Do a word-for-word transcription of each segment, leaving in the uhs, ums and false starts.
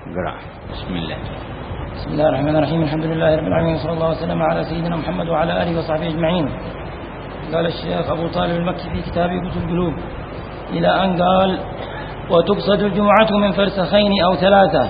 قرأ. بسم الله. بسم الله الرحمن الرحيم. الحمد لله رب العالمين، صلى الله وسلم على سيدنا محمد وعلى آله وصحبه أجمعين. قال الشيخ أبو طالب المكي في كتابه قوت القلوب إلى أن قال: وتقصد الجمعة من فرسخين أو ثلاثة،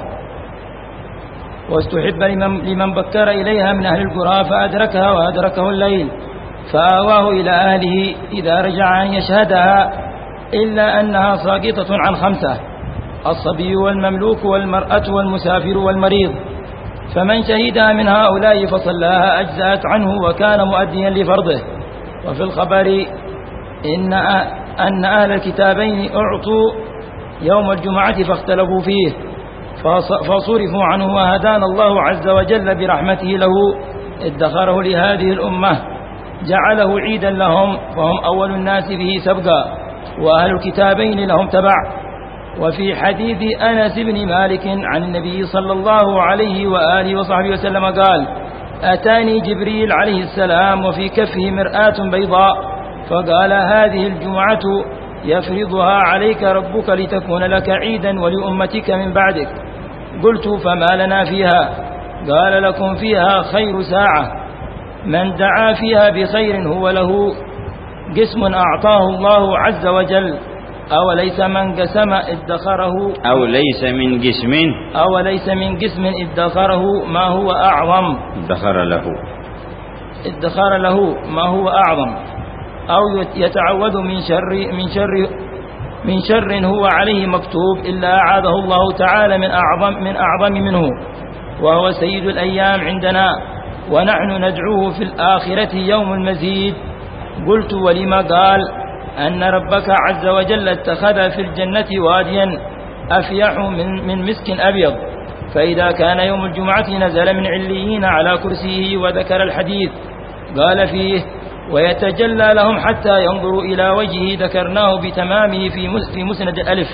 واستحب لمن, لمن بكر إليها من أهل القرى فأدركها وأدركه الليل فآواه إلى أهله إذا رجع أن يشهدها، إلا أنها ساقطة عن خمسة: الصبي والمملوك والمرأة والمسافر والمريض، فمن شهدها من هؤلاء فصلاها أجزأت عنه وكان مؤديا لفرضه. وفي الخبر إن أن أهل الكتابين أعطوا يوم الجمعة فاختلفوا فيه فصرفوا عنه، وهدانا الله عز وجل برحمته له ادخره لهذه الأمة جعله عيدا لهم، فهم أول الناس به سبقا، وأهل الكتابين لهم تبع. وفي حديث أنس بن مالك عن النبي صلى الله عليه وآله وصحبه وسلم قال: أتاني جبريل عليه السلام وفي كفه مرآة بيضاء فقال: هذه الجمعة يفرضها عليك ربك لتكون لك عيدا ولأمتك من بعدك. قلت: فما لنا فيها؟ قال: لكم فيها خير ساعة، من دعا فيها بخير هو له قسم أعطاه الله عز وجل، أو ليس من قسم ادخره أو ليس من قسم أو ليس من قسم ادخره ما هو أعظم ادخر له ادخر له ما هو أعظم، أو يتعوذ من شر من شر من شر هو عليه مكتوب إلا أعاذه الله تعالى من أعظم من أعظم منه، وهو سيد الأيام عندنا، ونحن ندعوه في الآخرة يوم المزيد. قلت: ولما؟ قال: أن ربك عز وجل اتخذ في الجنة واديا أفيح من, من مسك أبيض، فإذا كان يوم الجمعة نزل من عليين على كرسيه، وذكر الحديث قال فيه: ويتجلى لهم حتى ينظروا إلى وجهه، ذكرناه بتمامه في مسند ألف.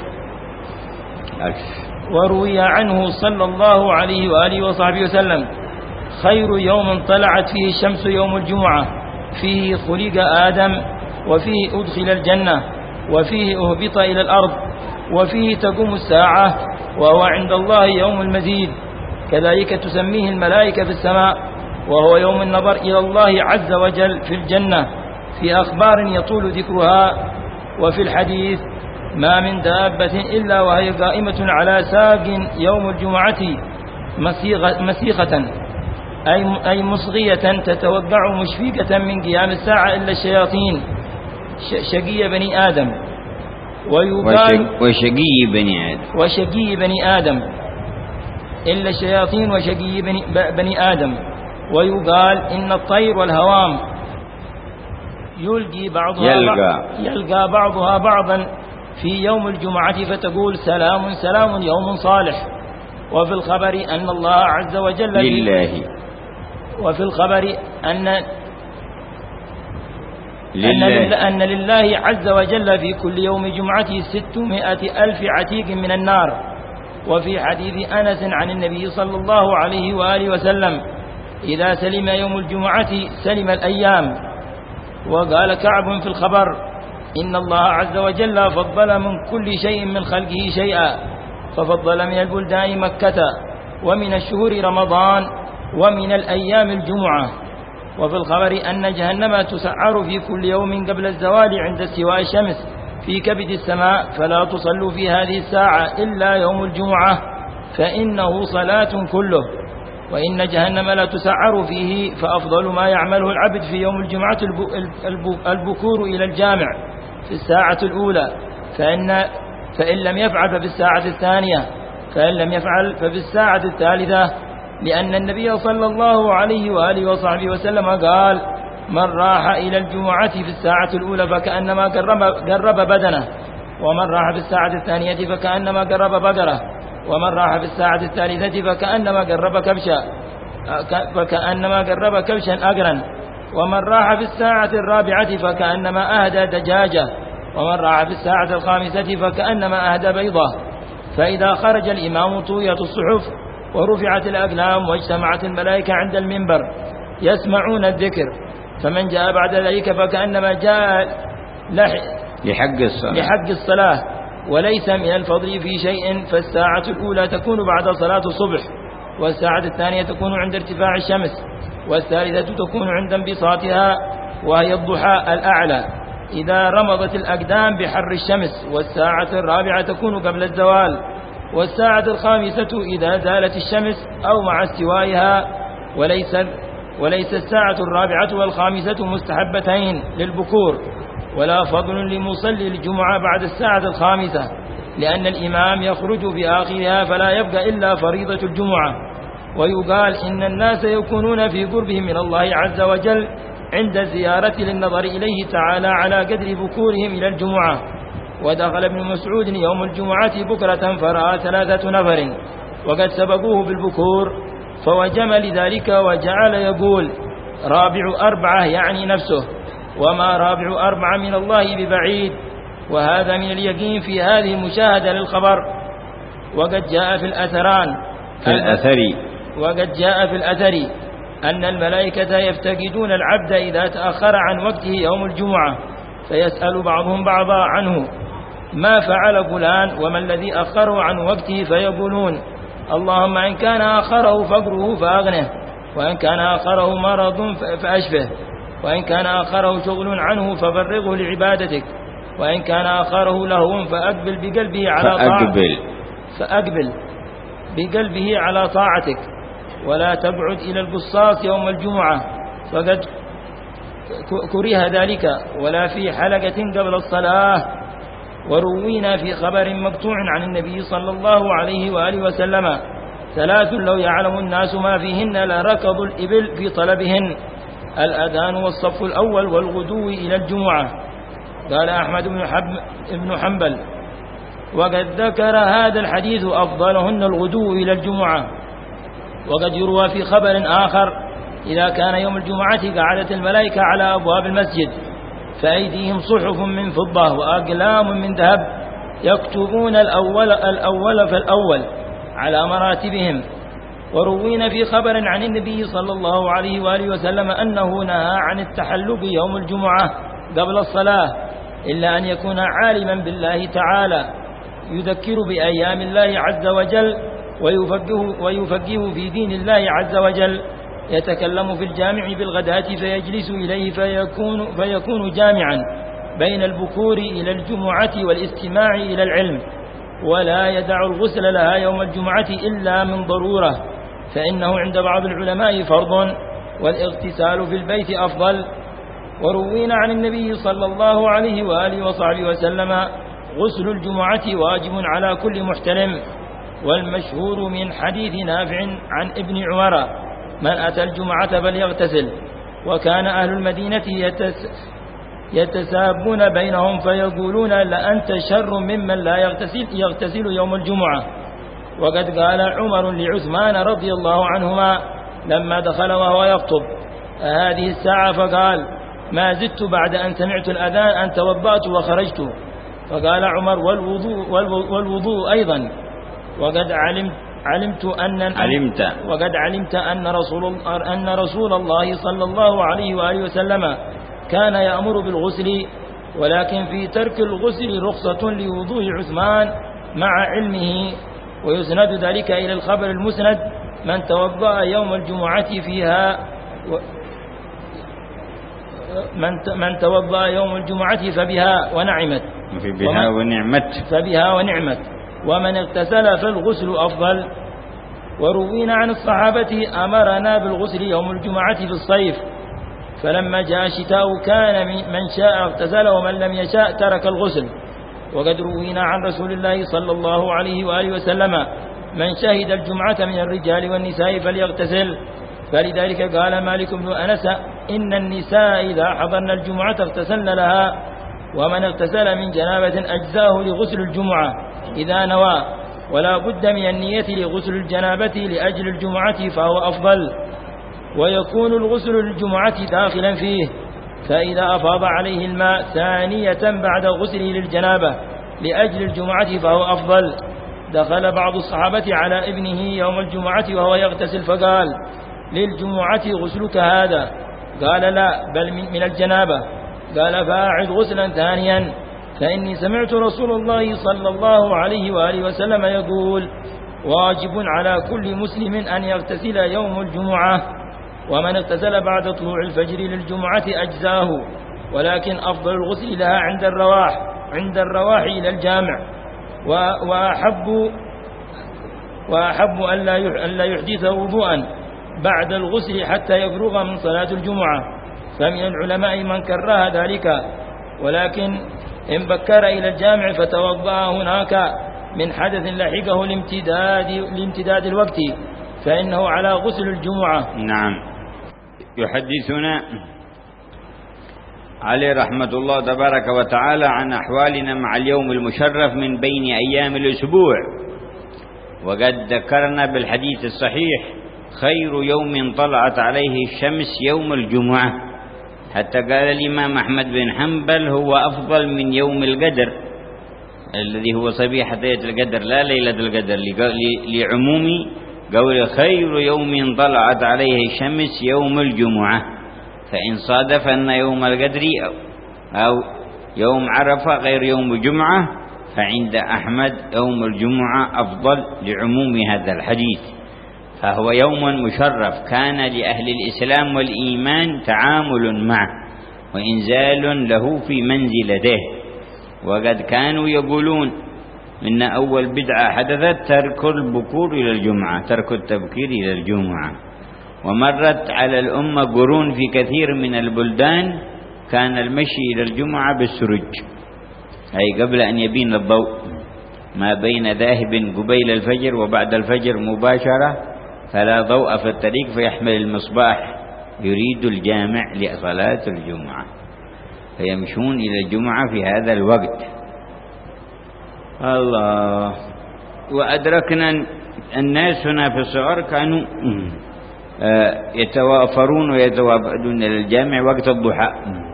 وروي عنه صلى الله عليه وآله وصحبه وسلم: خير يوم طلعت فيه الشمس يوم الجمعة، فيه خلق آدم، وفيه أدخل الجنة، وفيه أهبط إلى الأرض، وفيه تقوم الساعة، وهو عند الله يوم المزيد. كذلك تسميه الملائكة في السماء، وهو يوم النظر إلى الله عز وجل في الجنة، في أخبار يطول ذكرها. وفي الحديث: ما من دابة إلا وهي قائمة على ساق يوم الجمعة مسيخة أي مصغية تتوقع مشفقة من قيام الساعة إلا الشياطين شقي بني آدم. ويقال وشقي بني آدم وشقي بني آدم إلا الشياطين وشقي بني, بني آدم. ويقال: إن الطير والهوام يلقي بعضها يلقى, يلقى بعضها بعضا في يوم الجمعة فتقول: سلام سلام يوم صالح. وفي الخبر أن الله عز وجل لله وفي الخبر أن لله أن لله عز وجل في كل يوم جمعة ستمائة ألف عتيق من النار. وفي حديث أنس عن النبي صلى الله عليه وآله وسلم: إذا سلم يوم الجمعة سلم الأيام. وقال كعب في الخبر: إن الله عز وجل فضل من كل شيء من خلقه شيئا، ففضل من البلدان مكة، ومن الشهور رمضان، ومن الأيام الجمعة. وفي الخبر أن جهنم تسعر في كل يوم قبل الزوال عند استواء الشمس في كبد السماء، فلا تصلوا في هذه الساعة إلا يوم الجمعة فإنه صلاة كله. وإن جهنم لا تسعر فيه، فأفضل ما يعمله العبد في يوم الجمعة البكور إلى الجامع في الساعة الأولى، فإن, فإن لم يفعل ففي الساعة الثانية، فإن لم يفعل ففي الساعة الثالثة، لأن النبي صلى الله عليه وآله وصحبه وسلم قال: من راح إلى الجمعة في الساعة الأولى فكأنما قرب, قرب بدنه، ومن راح في الساعة الثانية فكأنما قرب بقرة، ومن راح في الساعة الثالثة فكأنما قرب كبشا فكأنما قرب كبشا أقرا، ومن راح في الساعة الرابعة فكأنما أهدى دجاجة، ومن راح في الساعة الخامسة فكأنما أهدى بيضة. فإذا خرج الإمام طويت الصحف ورفعت الأقلام واجتمعت الملائكة عند المنبر يسمعون الذكر، فمن جاء بعد ذلك فكأنما جاء لحق الصلاة, لحق الصلاة وليس من الفضل في شيء، فالساعة الأولى تكون بعد صلاة الصبح، والساعة الثانية تكون عند ارتفاع الشمس، والثالثة تكون عند انبساطها وهي الضحى الأعلى إذا رمضت الأقدام بحر الشمس، والساعة الرابعة تكون قبل الزوال، والساعة الخامسة إذا زالت الشمس أو مع استوائها، وليس وليس الساعة الرابعة والخامسة مستحبتين للبكور، ولا فضل لمصلي الجمعة بعد الساعة الخامسة، لأن الإمام يخرج في آخرها فلا يبقى إلا فريضة الجمعة. ويقال إن الناس يكونون في قربهم من الله عز وجل عند الزيارة للنظر إليه تعالى على قدر بكورهم إلى الجمعة. ودخل ابن مسعود يوم الجمعة بكرة فرأى ثلاثة نفر وقد سبقوه بالبكور، فوجم لذلك وجعل يقول: رابع أربعة، يعني نفسه، وما رابع أربعة من الله ببعيد. وهذا من اليقين في هذه المشاهدة للخبر. وقد جاء في الأثران في الأثر وقد جاء في الأثر أن الملائكة يفتقدون العبد إذا تأخر عن وقته يوم الجمعة، فيسأل بعضهم بعضا عنه: ما فعل فلان وما الذي أخره عن وقته؟ فيقولون: اللهم إن كان أخره فقره فأغنه، وإن كان أخره مرض فأشفه، وإن كان أخره شغل عنه ففرغه لعبادتك، وإن كان أخره لهو فأقبل بقلبه على طاعتك فأقبل بقلبه على طاعتك، ولا تبعد إلى القصاص يوم الجمعة، فقد كره ذلك، ولا في حلقة قبل الصلاة. وروينا في خبر مقطوع عن النبي صلى الله عليه وآله وسلم: ثلاث لو يعلم الناس ما فيهن لركضوا الإبل في طلبهن: الأذان والصف الأول والغدو إلى الجمعة. قال أحمد بن حنبل: وقد ذكر هذا الحديث أفضلهن الغدو إلى الجمعة. وقد يروى في خبر آخر: إذا كان يوم الجمعة قعدت الملائكة على أبواب المسجد، فأيديهم صحف من فضة وأقلام من ذهب، يكتبون الأول الأول فالأول على مراتبهم. وروينا في خبر عن النبي صلى الله عليه وآله وسلم أنه نهى عن التحلق يوم الجمعة قبل الصلاة، إلا أن يكون عالما بالله تعالى يذكر بأيام الله عز وجل ويفقه, ويفقه في دين الله عز وجل، يتكلم في الجامع بالغداة فيجلس إليه فيكون, فيكون جامعا بين البكور إلى الجمعة والاستماع إلى العلم، ولا يدع الغسل لها يوم الجمعة إلا من ضرورة، فإنه عند بعض العلماء فرض، والاغتسال في البيت أفضل. وروينا عن النبي صلى الله عليه وآله وصحبه وسلم: غسل الجمعة واجب على كل محتلم. والمشهور من حديث نافع عن ابن عمر: من أتى الجمعة فليغتسل. وكان أهل المدينة يتس يتسابون بينهم فيقولون: لأنت شر ممن لا يغتسل, يغتسل يوم الجمعة. وقد قال عمر لعثمان رضي الله عنهما لما دخل وهو يخطب: هذه الساعة؟ فقال: ما زدت بعد أن سمعت الأذان أن توضأت وخرجت. فقال عمر: والوضوء, والوضوء أيضا. وقد علمت علمت أن علمت وقد علمت أن رسول أن رسول الله صلى الله عليه وآله وسلم كان يأمر بالغسل، ولكن في ترك الغسل رخصة لوضوء عثمان مع علمه. ويسند ذلك إلى الخبر المسند: من توضأ يوم الجمعة فيها و من من توضأ يوم الجمعة فبها ونعمت في بها ونعمت فبها ونعمت ومن اغتسل فالغسل أفضل. وروينا عن الصحابة: أمرنا بالغسل يوم الجمعة في الصيف، فلما جاء الشتاء كان من شاء اغتسل ومن لم يشاء ترك الغسل. وقد روينا عن رسول الله صلى الله عليه وآله وسلم: من شهد الجمعة من الرجال والنساء فليغتسل. فلذلك قال مالك بن أنس: إن النساء إذا حضرن الجمعة اغتسلن لها، ومن اغتسل من جنابة أجزاه لغسل الجمعة إذا نوى، ولا بد من النية لغسل الجنابة لأجل الجمعة فهو أفضل. ويكون الغسل للجمعة داخلا فيه، فإذا أفاض عليه الماء ثانية بعد غسله للجنابة لأجل الجمعة فهو أفضل. دخل بعض الصحابة على ابنه يوم الجمعة وهو يغتسل فقال: للجمعة غسلك هذا؟ قال: لا، بل من الجنابة. قال: فأعد غسلا ثانيا. فإني سمعت رسول الله صلى الله عليه وآله وسلم يقول: واجب على كل مسلم أن يغتسل يوم الجمعة، ومن اغتسل بعد طلوع الفجر للجمعة أجزاه، ولكن أفضل الغسل لها عند الرواح عند الرواح إلى الجامع، وأحب وأحب أن لا يحدث وضوءا بعد الغسل حتى يفرغ من صلاة الجمعة. فمن العلماء من كره ذلك، ولكن إن بكر إلى الجامع فتوضأ هناك من حدث لحقه لامتداد, لامتداد الوقت فإنه على غسل الجمعة. نعم. يحدثنا عليه رحمة الله تبارك وتعالى عن أحوالنا مع اليوم المشرف من بين أيام الأسبوع، وقد ذكرنا بالحديث الصحيح: خير يوم طلعت عليه الشمس يوم الجمعة، حتى قال الإمام أحمد بن حنبل: هو أفضل من يوم القدر الذي هو صبيحة ليلة القدر لا ليلة القدر، لعموم قول خير يوم طلعت عليه الشمس يوم الجمعة. فإن صادف أن يوم القدر أو يوم عرفة غير يوم الجمعة، فعند أحمد يوم الجمعة أفضل لعموم هذا الحديث. فهو يوم مشرف كان لأهل الإسلام والإيمان تعامل معه وإنزال له في منزلته. وقد كانوا يقولون إن أول بدعة حدثت ترك البكور إلى الجمعة، ترك التبكير إلى الجمعة. ومرت على الأمة قرون في كثير من البلدان كان المشي إلى الجمعة بالسرج، أي قبل أن يبين الضوء، ما بين ذاهب قبيل الفجر وبعد الفجر مباشرة، فلا ضوء في الطريق فيحمل المصباح يريد الجامع لصلاة الجمعة، فيمشون إلى الجمعة في هذا الوقت. الله. وأدركنا الناس هنا في الصغر كانوا يتوافرون ويتوافدون إلى الجامع وقت الضحى،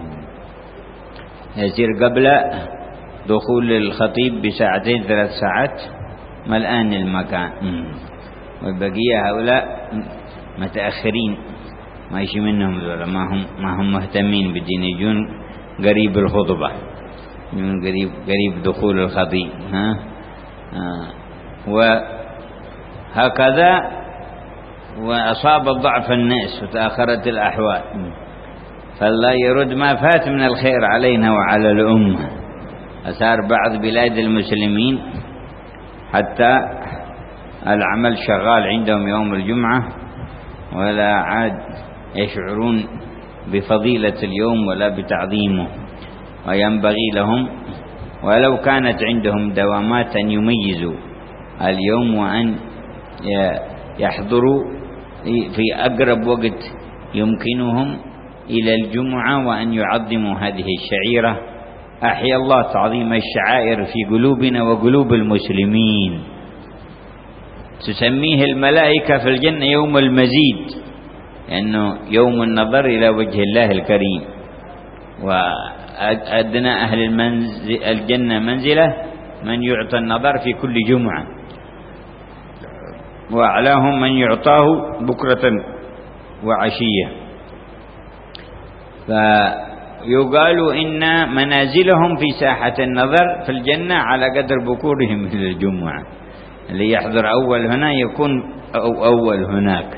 يصير قبل دخول الخطيب بساعتين ثلاث ساعات ملآن المكان، والبقية هؤلاء متأخرين، ما يشي منهم ذولا، ما هم ما هم مهتمين بالدين، يجون قريب الخطبة، يجون قريب قريب دخول الخطيب. ها آه. وهكذا وأصاب ضعف الناس وتأخرت الأحوال، فالله يرد ما فات من الخير علينا وعلى الأمة. أثار بعض بلاد المسلمين حتى العمل شغال عندهم يوم الجمعة، ولا عاد يشعرون بفضيلة اليوم ولا بتعظيمه، وينبغي لهم ولو كانت عندهم دوامات أن يميزوا اليوم وأن يحضروا في أقرب وقت يمكنهم إلى الجمعة، وأن يعظموا هذه الشعيرة. أحيا الله تعظيم الشعائر في قلوبنا وقلوب المسلمين. تسميه الملائكة في الجنة يوم المزيد، لأنه يوم النظر إلى وجه الله الكريم. وأدنى أهل المنزل الجنة منزلة من يعطى النظر في كل جمعة، وأعلاهم من يعطاه بكرة وعشية. فيقال إن منازلهم في ساحة النظر في الجنة على قدر بكورهم إلى الجمعة، اللي يحضر أول هنا يكون أو أول هناك.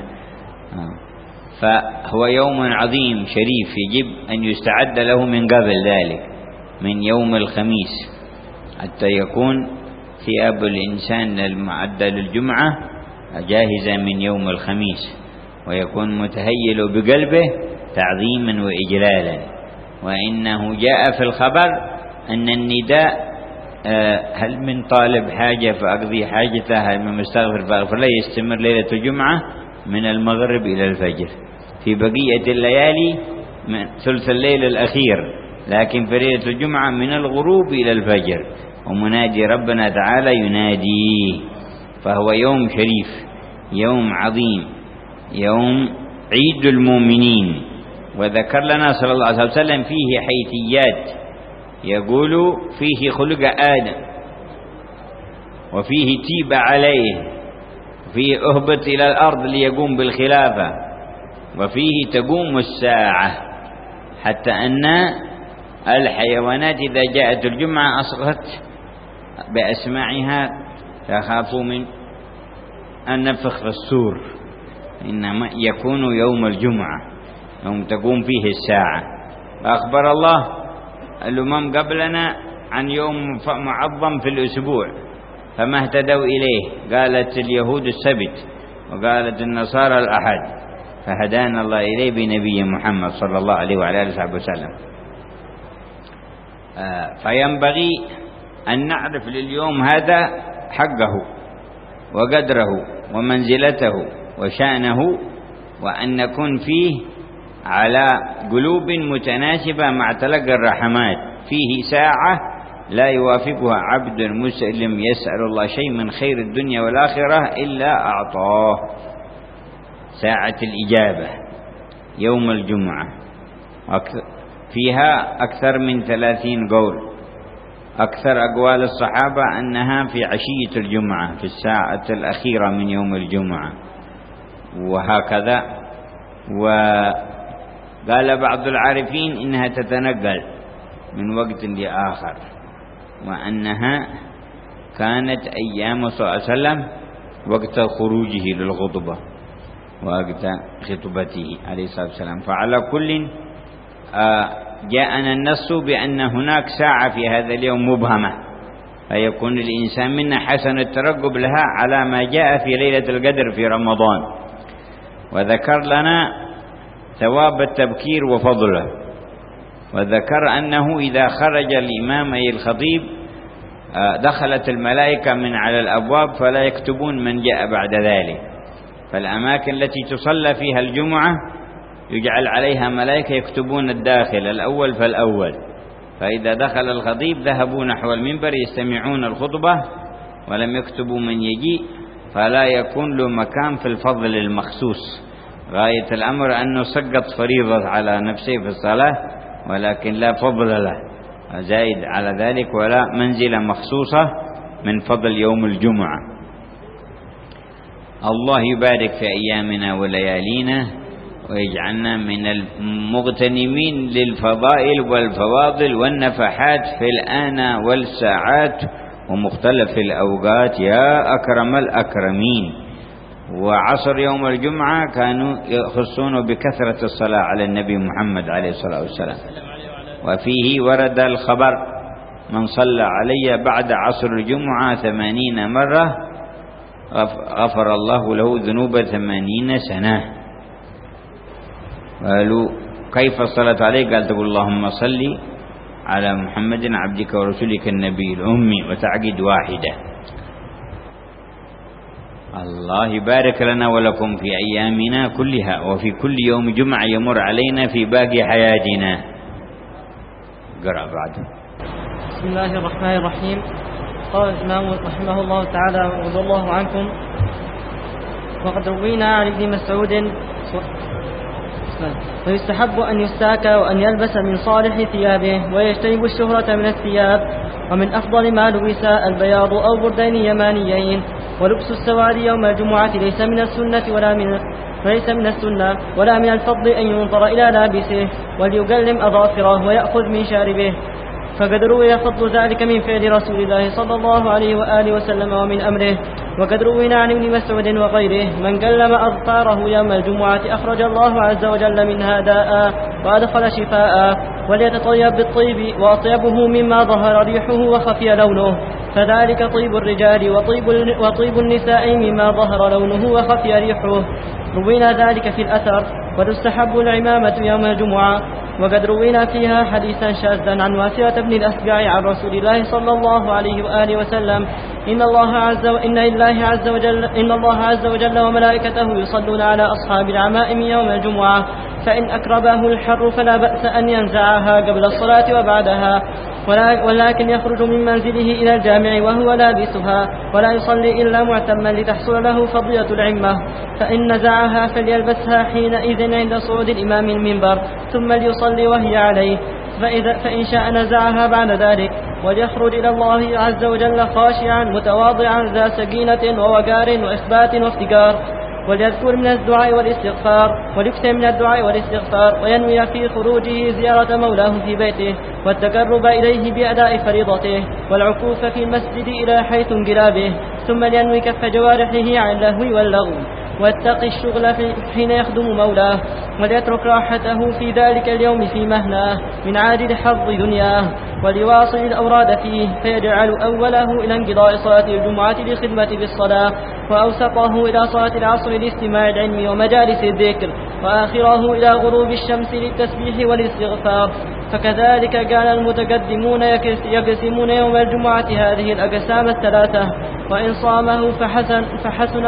فهو يوم عظيم شريف يجب أن يستعد له من قبل ذلك، من يوم الخميس، حتى يكون ثياب الإنسان المعدة للجمعة جاهزة من يوم الخميس، ويكون متهيل بقلبه تعظيما وإجلالا. وإنه جاء في الخبر أن النداء هل من طالب حاجة فأقضي حاجته، هل من مستغفر فأغفر له، يستمر ليلة الجمعة من المغرب إلى الفجر، في بقية الليالي من ثلث الليل الأخير، لكن في ليلة الجمعة من الغروب إلى الفجر، ومنادي ربنا تعالى ينادي. فهو يوم شريف، يوم عظيم، يوم عيد المؤمنين. وذكر لنا صلى الله عليه وسلم فيه حيثيات، يقول فيه خلق آدم، وفيه تيب عليه، وفيه أهبط إلى الأرض ليقوم بالخلافة، وفيه تقوم الساعة، حتى أن الحيوانات إذا جاءت الجمعة أصغت بأسماعها تخافوا من النفخ في الصور، إنما يكون يوم الجمعة يوم تقوم فيه الساعة. أخبر الله الأمم قبلنا عن يوم معظم في الأسبوع فما اهتدوا إليه، قالت اليهود السبت وقالت النصارى الأحد، فهدانا الله إليه بنبي محمد صلى الله عليه وعلى آله وصحبه وسلم. آه فينبغي أن نعرف لليوم هذا حقه وقدره ومنزلته وشأنه، وأن نكون فيه على قلوب متناسبة مع تلقى الرحمات. فيه ساعة لا يوافقها عبد مسلم يسأل الله شيء من خير الدنيا والآخرة إلا أعطاه. ساعة الإجابة يوم الجمعة فيها أكثر من ثلاثين قول. أكثر أقوال الصحابة أنها في عشية الجمعة في الساعة الأخيرة من يوم الجمعة، وهكذا. وقال بعض العارفين إنها تتنقل من وقت لآخر، وأنها كانت أيام صلى الله عليه وسلم وقت خروجه للخطبة وقت خطبته عليه الصلاة والسلام. فعلى كل جاءنا النص بأن هناك ساعة في هذا اليوم مبهمة، فيكون الإنسان منا حسن الترقب لها على ما جاء في ليلة القدر في رمضان. وذكر لنا ثواب التبكير وفضله، وذكر أنه إذا خرج الإمام أي الخطيب دخلت الملائكة من على الأبواب فلا يكتبون من جاء بعد ذلك. فالأماكن التي تصلى فيها الجمعة يجعل عليها ملائكة يكتبون الداخل الأول فالأول، فإذا دخل الخطيب ذهبوا نحو المنبر يستمعون الخطبة ولم يكتبوا من يجيء، فلا يكون له مكان في الفضل المخصوص. غاية الأمر أنه سقط فريضة على نفسه في الصلاة ولكن لا فضل له زائد على ذلك ولا منزلة مخصوصة من فضل يوم الجمعة. الله يبارك في أيامنا وليالينا ويجعلنا من المغتنمين للفضائل والفواضل والنفحات في الآن والساعات ومختلف الأوقات يا أكرم الأكرمين. وعصر يوم الجمعة كانوا يخصون بكثرة الصلاة على النبي محمد عليه الصلاة والسلام، وفيه ورد الخبر من صلى علي بعد عصر الجمعة ثمانين مرة غفر الله له ذنوب ثمانين سنة. قالوا كيف الصلاة عليه؟ قال تقول اللهم صل على محمد عبدك ورسولك النبي الأمي وتعقد واحدة. الله يبارك لنا ولكم في أيامنا كلها وفي كل يوم جمعة يمر علينا في باقي حياتنا. قرأ بعد. بسم الله الرحمن الرحيم. قال الإمام رحمه الله تعالى رضي الله عنكم: وقد روينا عن ابن مسعود ويستحب أن يستاكى وأن يلبس من صالح ثيابه ويجتنب الشهرة من الثياب، ومن أفضل ما لبس البياض أو بردين يمانيين. ولبس السواد يوم الجمعة ليس من السنة ولا من وليس من السنة ولا من الفضل أن ينظر إلى لابسه وليقلم أظافره ويأخذ من شاربه، فقد روي فضل ذلك من فعل رسول الله صلى الله عليه وآله وسلم ومن أمره. وقد روينا عن ابن مسعود وغيره: من قلم أظفاره يوم الجمعة أخرج الله عز وجل منها داء وأدخل شفاء، وليتطيب بالطيب وأطيبه مما ظهر ريحه وخفي لونه، فذلك طيب الرجال وطيب, وطيب النساء مما ظهر لونه وخفي ريحه. روينا ذلك في الأثر. وتستحب العمامة يوم الجمعة. وقد روينا فيها حديثا شاذا عن واسعة بن الأسقع عن رسول الله صلى الله عليه وآله وسلم: إن الله عز وإن الله عز وجل إن الله عز وجل وملائكته يصلون على أصحاب العمائم يوم الجمعة، فإن أكربه الحر فلا بأس أن ينزعها قبل الصلاة وبعدها، ولكن يخرج من منزله إلى الجامع وهو لابسها، ولا يصلي إلا معتما لتحصل له فضيلة العمة، فإن نزعها فليلبسها حينئذ عند صعود الإمام المنبر ثم ليصلي وهي عليه، فإذا فإن شاء نزعها بعد ذلك، وليخرج إلى الله عز وجل خاشعا متواضعا ذا سكينة ووقار وإخبات وافتقار. وليذكر من الدعاء والاستغفار وليكثر من الدعاء والاستغفار وينوي في خروجه زيارة مولاه في بيته والتقرب إليه بأداء فريضته والعكوف في المسجد إلى حيث انقلابه، ثم لينوي كف جوارحه عن اللهو واللغو واتقي الشغل حين يخدم مولاه، وليترك راحته في ذلك اليوم في مهناه من عاجل حظ دنياه، وليواصل الأوراد فيه فيجعل أوله إلى انقضاء صلاة الجمعة للخدمة بالصلاة، وأوسطه إلى صلاة العصر لاستماع العلم ومجالس الذكر، وآخره إلى غروب الشمس للتسبيح والاستغفار. فكذلك كان المتقدمون يقسمون يوم الجمعة هذه الأقسام الثلاثة، وإن صامه فحسن, فحسن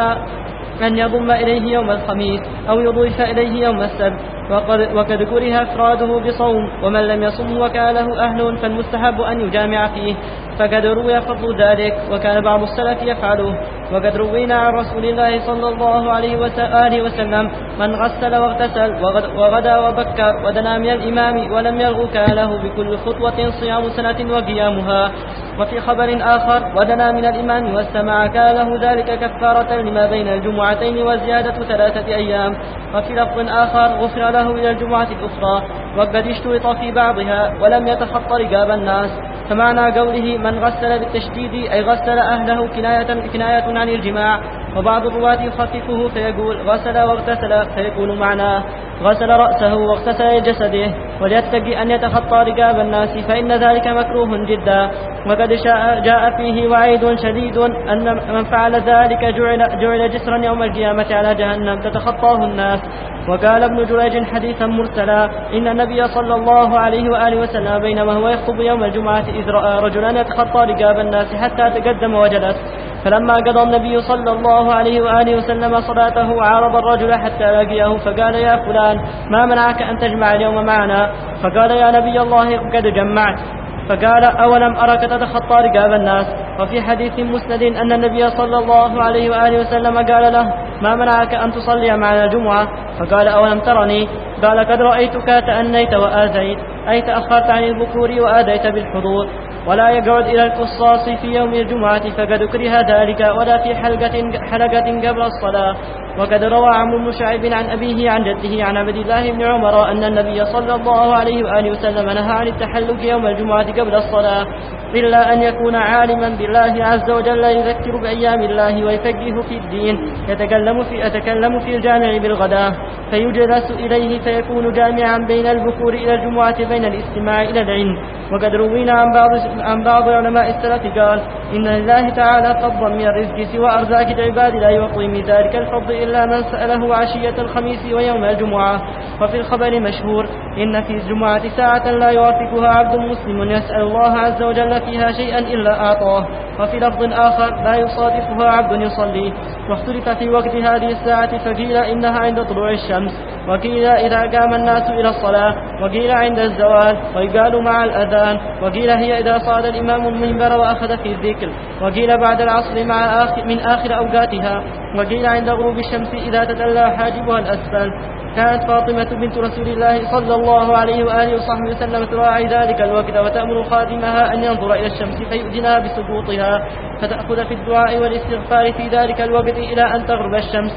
أن يضم إليه يوم الخميس أو يضيف إليه يوم السبت، وقد, وقد كره إفراده بصوم، ومن لم يصم وكان له أهل فالمستحب أن يجامع فيه، فقد روي فضل ذلك وكان بعض السلف يفعله. وقد روينا عن رسول الله صلى الله عليه وآله وسلم من غسل واغتسل وغدا وبكر ودنا من الإمام ولم يلغ كان له بكل خطوة صيام سنة وقيامها. وفي خبر آخر ودنا من الإمام واستمع كان له ذلك كفارة لما بين الجمعتين وزيادة ثلاثة أيام. وفي لفظ آخر غفر له إلى الجمعة الأخرى، وقد اشترط في بعضها ولم يتخط رقاب الناس. فمعنى قوله من غسل بالتشديد أي غسل أهله كناية, كناية عن الجماع، وبعض الرواة يخففه فيقول غسل واغتسل، فيكون معناه غسل رأسه واغتسل جسده، وليتقي أن يتخطى رقاب الناس فإن ذلك مكروه جدا. وقد جاء فيه وعيد شديد أن من فعل ذلك جعل, جعل جسرا يوم القيامة على جهنم تتخطاه الناس. وقال ابن جريج حديثا مرسلا إن النبي صلى الله عليه وآله وسلم بينما هو يخطب يوم الجمعة إذ رأى رجلا يتخطى رقاب الناس حتى تقدم وجلس، فلما قضى النبي صلى الله عليه وآله وسلم صلاته عارض الرجل حتى لقيه فقال يا فلان ما منعك أن تجمع اليوم معنا؟ فقال يا نبي الله قد جمعت. فقال أولم أرك تتخطى رقاب الناس؟ وفي حديث مسند أن النبي صلى الله عليه وآله وسلم قال له ما منعك أن تصلي معنا الجمعة؟ فقال أولم ترني؟ قال قد رأيتك تأنيت وآذيت، أي تأخرت عن البكور وآذيت بالحضور. ولا يقعد إلى القصاص في يوم الجمعة فقد كره ذلك، ولا في حلقة, حلقة قبل الصلاة. وقد روى عمرو بن شعيب عن أبيه عن جده عن عبد الله بن عمر أن النبي صلى الله عليه وآله وسلم نهى عن التحلق يوم الجمعة قبل الصلاة إلا أن يكون عالما بالله عز وجل يذكر بأيام الله ويفقه في الدين، يتكلم في, يتكلم في الجامع بالغداة فيجلس إليه فيكون جامعا بين البكور إلى الجمعة بين الاستماع إلى العلم. وقد روينا عن بعض, عن بعض علماء السلف قال إن لله تعالى فضلا من الرزق سوى أرزاق العباد لا يعطي من ذلك الفضل إلا من سأله عشية الخميس ويوم الجمعة. وفي الخبر مشهور إن في الجمعة ساعة لا يوافقها عبد مسلم يسأل الله عز وجل فيها شيئا إلا أعطاه. وفي لفظ آخر لا يصادفها عبد يصلي. واختلف في وقت هذه الساعة فقيل إنها عند طلوع الشمس، وقيل إذا قام الناس إلى الصلاة، وقيل عند الزوال، ويقال مع الأذان، وقيل هي إذا صعد الإمام المنبر وأخذ في الذكر، وقيل بعد العصر مع آخر من آخر أوقاتها، وقيل عند غروب الشمس إذا تدلى حاجبها الأسفل. كانت فاطمة بنت رسول الله صلى الله عليه وآله وصحبه وسلم تراعي ذلك الوقت وتأمر خادمها أن ينظر إلى الشمس فيؤذنها بسقوطها، فتأخذ في الدعاء والاستغفار في ذلك الوقت إلى أن تغرب الشمس،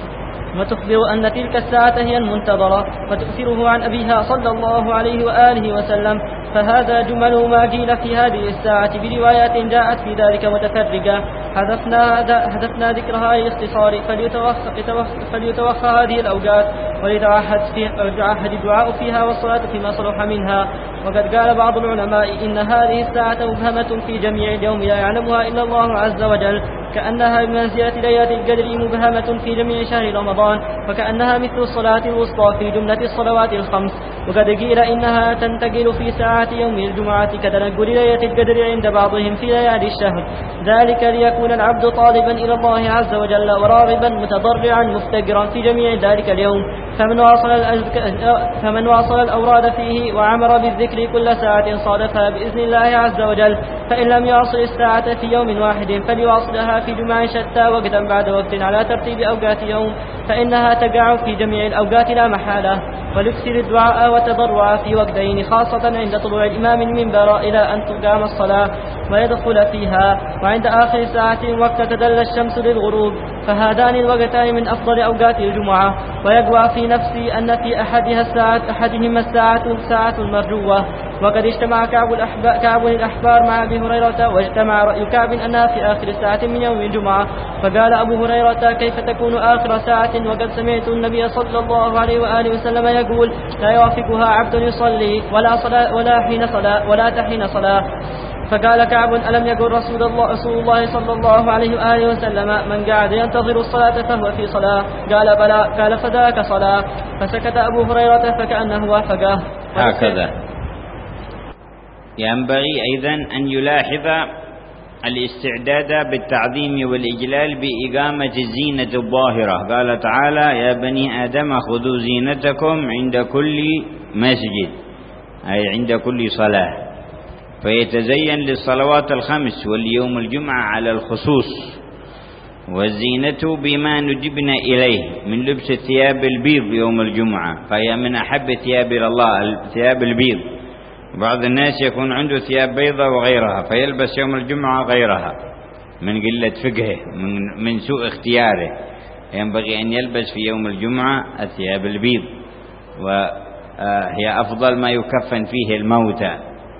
وتخبر أن تلك الساعة هي المنتظرة، وتؤثره عن أبيها صلى الله عليه وآله وسلم. فهذا جمل ما قيل في هذه الساعة بروايات جاءت في ذلك متفرقة، حذفنا, حذفنا ذكرها للاختصار فليتوخى هذه الأوقات وليتعهد الدعاء فيها والصلاة فيما صلح منها. وقد قال بعض العلماء إن هذه الساعة مبهمة في جميع اليوم لا يعلمها إلا الله عز وجل، كأنها بمنزلة ليلة القدر مبهمة في جميع شهر رمضان، وكأنها مثل الصلاة الوسطى في جملة الصلوات الخمس. وقد قيل إنها تنتقل في ساعات يوم الجمعة كتنقل ليلة القدر عند بعضهم في ليالي الشهر، ذلك ليكون العبد طالبا إلى الله عز وجل وراغبا متضرعا مفتقرا في جميع ذلك اليوم. فمن واصل, فمن واصل الأوراد فيه وعمر بالذكر كل ساعة صادفها بإذن الله عز وجل. فإن لم يواصل الساعة في يوم واحد فليواصلها في جمع شتى وقتا بعد وقت على ترتيب أوقات يوم، فإنها تقع في جميع الأوقات لا محالة. وليكثر الدعاء والتضرع في وقتين خاصة عند طلوع الإمام المنبر إلى أن تقام الصلاة، ويدخل فيها، وعند آخر ساعة وقت تدل الشمس للغروب، فهذان الوقتان من أفضل أوقات الجمعة. ويقوى في نفسي أن في أحدها الساعة أحدهما الساعة ساعة مرجوة. وقد اجتمع كعب الأحبار, كعب الأحبار مع أبي هريرة، واجتمع رأي كعب أنها في آخر ساعة من يوم الجمعة. فقال أبو هريرة: كيف تكون آخر ساعة وقد سمعت النبي صلى الله عليه وآله وسلم يقول: لا يوافقها عبد يصلي ولا صلاة ولا حين صلاة ولا حين صلاة. فقال كعب: ألم يقل رسول الله, رسول الله صلى الله عليه وآله وسلم: من قعد ينتظر الصلاة فهو في صلاة؟ قال: بلى. قال: فذاك صلاة. فسكت أبو هريرة فكأنه وافقه. هكذا ينبغي أيضا أن يلاحظ الاستعداد بالتعظيم والإجلال بإقامة الزينة الظاهرة. قال تعالى: يا بني آدم خذوا زينتكم عند كل مسجد، أي عند كل صلاة، فيتزين للصلوات الخمس واليوم الجمعة على الخصوص. والزينة بما ندبنا إليه من لبس الثياب البيض يوم الجمعة، فهي من أحب ثياب الله الثياب البيض. بعض الناس يكون عنده ثياب بيضة وغيرها فيلبس يوم الجمعة غيرها من قلة فقهه، من, من سوء اختياره. ينبغي أن يلبس في يوم الجمعة الثياب البيض، وهي أفضل ما يكفن فيه الموتى.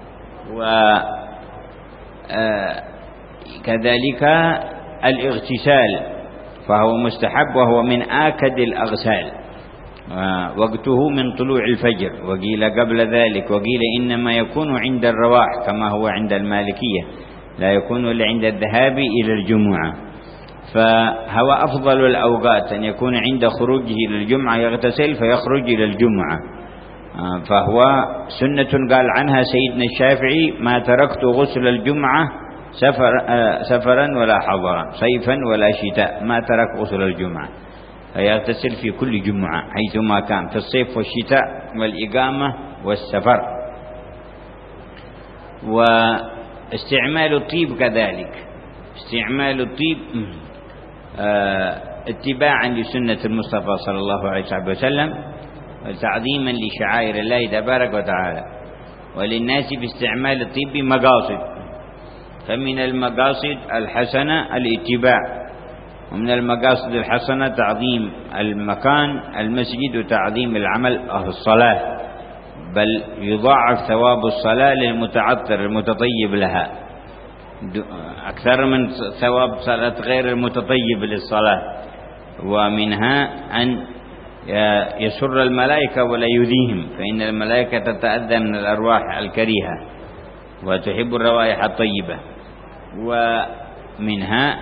وكذلك الاغتسال فهو مستحب، وهو من آكد الأغسال، وقته من طلوع الفجر، وقيل قبل ذلك، وقيل إنما يكون عند الرواح كما هو عند المالكية، لا يكون إلا عند الذهاب إلى الجمعة. فهو أفضل الأوقات أن يكون عند خروجه للجمعة يغتسل فيخرج إلى الجمعة، فهو سنة قال عنها سيدنا الشافعي: ما تركت غسل الجمعة سفر سفرا ولا حضرا، صيفا ولا شتاء، ما ترك غسل الجمعة، فيغتسل في كل جمعة حيثما كان، في الصيف والشتاء والإقامة والسفر. واستعمال الطيب كذلك، استعمال الطيب اتباعا لسنة المصطفى صلى الله عليه وسلم، وتعظيما لشعائر الله تبارك وتعالى. وللناس في استعمال الطيب مقاصد، فمن المقاصد الحسنة الاتباع، ومن المقاصد الحسنة تعظيم المكان المسجد وتعظيم العمل الصلاة، بل يضاعف ثواب الصلاة للمتعطر المتطيب لها أكثر من ثواب صلاة غير المتطيب للصلاة. ومنها أن يسر الملائكة ولا يذيهم، فإن الملائكة تتأذى من الأرواح الكريهة وتحب الروائح الطيبة. ومنها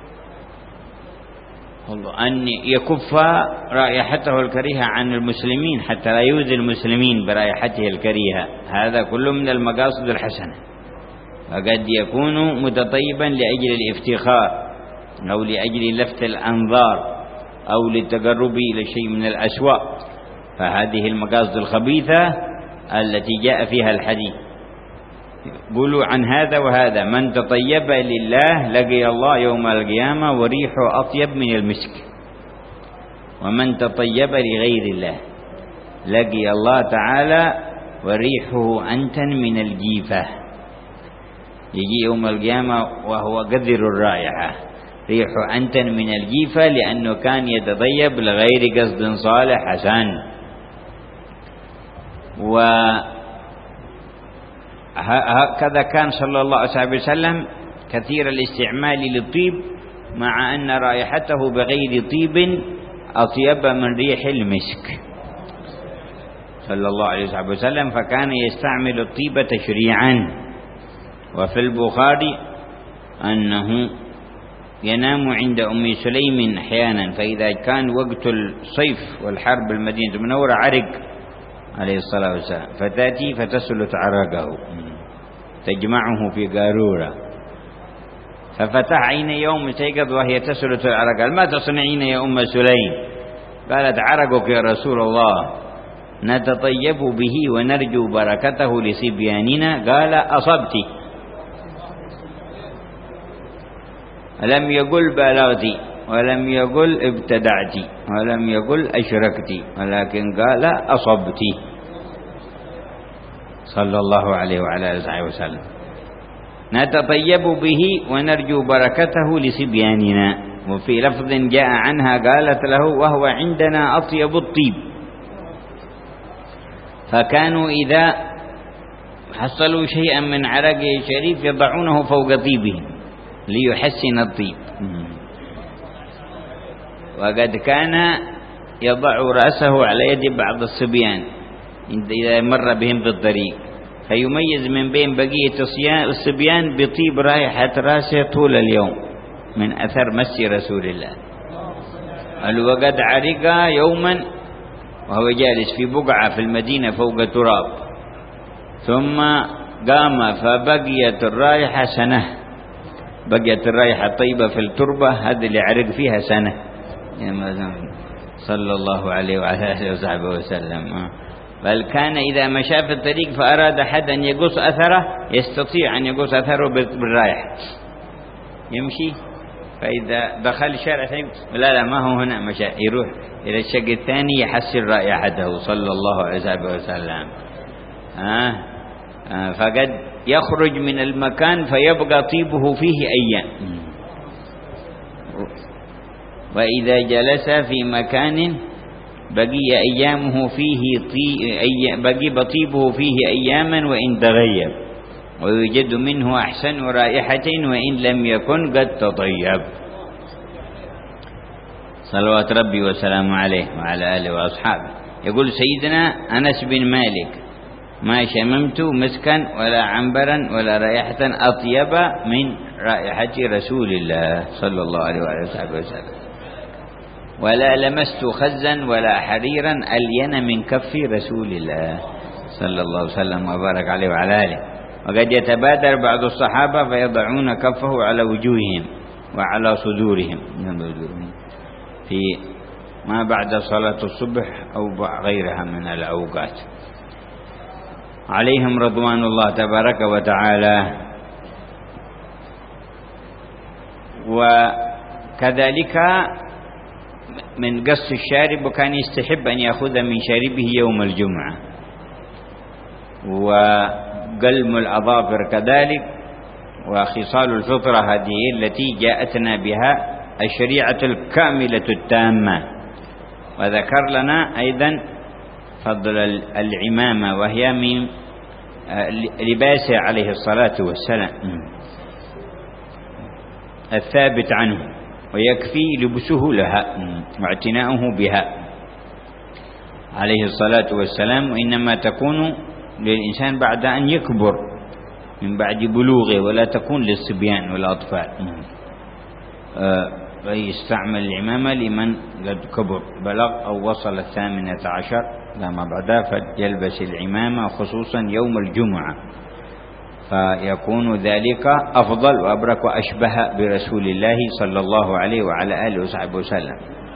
أن يكف رائحته الكريهة عن المسلمين حتى لا يؤذي المسلمين برائحته الكريهة، هذا كله من المقاصد الحسنة. فقد يكون متطيبا لأجل الافتخار أو لأجل لفت الأنظار أو للتقرب إلى شيء من الأسواق، فهذه المقاصد الخبيثة التي جاء فيها الحديث. قولوا عن هذا وهذا: من تطيب لله لقي الله يوم القيامة وريحه أطيب من المسك، ومن تطيب لغير الله لقي الله تعالى وريحه أنتن من الجيفة. يجي يوم القيامة وهو قذر الرائحة، ريحه أنتن من الجيفة، لأنه كان يتطيب لغير قصد صالح حسن. وهكذا كان صلى الله عليه وسلم كثير الاستعمال للطيب، مع أن رائحته بغير طيب أطيب من ريح المسك صلى الله عليه وسلم، فكان يستعمل الطيب تشريعا. وفي البخاري أنه ينام عند أم سليم أحيانا، فإذا كان وقت الصيف والحرب بالمدينة المنورة عرق عليه الصلاة والسلام، فتأتي فتسلت عرقه تجمعه في قارورة، ففتح عين يوم استيقظ وهي تسلت العرق، قال: ما تصنعين يا أم سليم؟ قالت: عرقك يا رسول الله نتطيب به ونرجو بركته لصبياننا. قال: أصبت، لم يقل بلغتي، ولم يقل ابتدعتي، ولم يقل أشركتي، ولكن قال أصبتي صلى الله عليه وعلى آله وسلم. نتطيب به ونرجو بركته لصبياننا. وفي لفظ جاء عنها قالت له: وهو عندنا أطيب الطيب. فكانوا إذا حصلوا شيئا من عرق شريف يضعونه فوق طيبهم ليحسن الطيب. وقد كان يضع رأسه على يد بعض الصبيان إذا مر بهم بالطريق، فيميز من بين بقية الصبيان بطيب رائحة رأسه طول اليوم من أثر مس رسول الله. قال: وقد عرق يوما وهو جالس في بقعة في المدينة فوق تراب، ثم قام فبقيت الرائحة سنة، بقيت الرائحة طيبة في التربة، هذا اللي عرق فيها سنة، صلى الله عليه وعلى آله وصحبه وسلم. بل كان إذا مشى في الطريق فأراد أحد أن يقص أثره يستطيع أن يقص أثره بالرائحة، يمشي، فإذا دخل الشارع لا لا ما هو هنا، مشى يروح إلى الشق الثاني يحسن رائحته صلى الله عليه وسلم. آه آه فقد يخرج من المكان فيبقى طيبه فيه أيام، وإذا جلس في مكان بقي أيامه فيه طي... أي... بقي بطيبه فيه أياما وإن تغير، ويوجد منه أحسن رائحة وإن لم يكن قد تطيب، صلوات ربي وسلامه عليه وعلى آله وأصحابه. يقول سيدنا أنس بن مالك: ما شممت مسكا ولا عنبرا ولا رائحة أطيب من رائحة رسول الله صلى الله عليه وآله وسلم، ولا لمست خزا ولا حريرا ألين من كف رسول الله صلى الله عليه وسلم وبارك عليه وعلى آله. وقد يتبادر بعض الصحابة فيضعون كفه على وجوههم وعلى صدورهم في ما بعد صلاة الصبح أو غيرها من الأوقات، عليهم رضوان الله تبارك وتعالى. وكذلك من قص الشارب، وكان يستحب أن يأخذ من شاربه يوم الجمعة، وقلم الأظافر كذلك، وخصال الفطرة هذه التي جاءتنا بها الشريعة الكاملة التامة. وذكر لنا أيضا فضل العمامة، وهي من لباسه عليه الصلاة والسلام الثابت عنه، ويكفي لبسه لها واعتناؤه بها عليه الصلاة والسلام، وإنما تكون للإنسان بعد أن يكبر من بعد بلوغه، ولا تكون للصبيان والأطفال. فيستعمل العمامة لمن قد كبر بلغ أو وصل الثامنة عشر لما بعدها فيلبس العمامة، خصوصا يوم الجمعة، فيكون ذلك أفضل وأبرك وأشبه برسول الله صلى الله عليه وعلى آله وصحبه وسلم.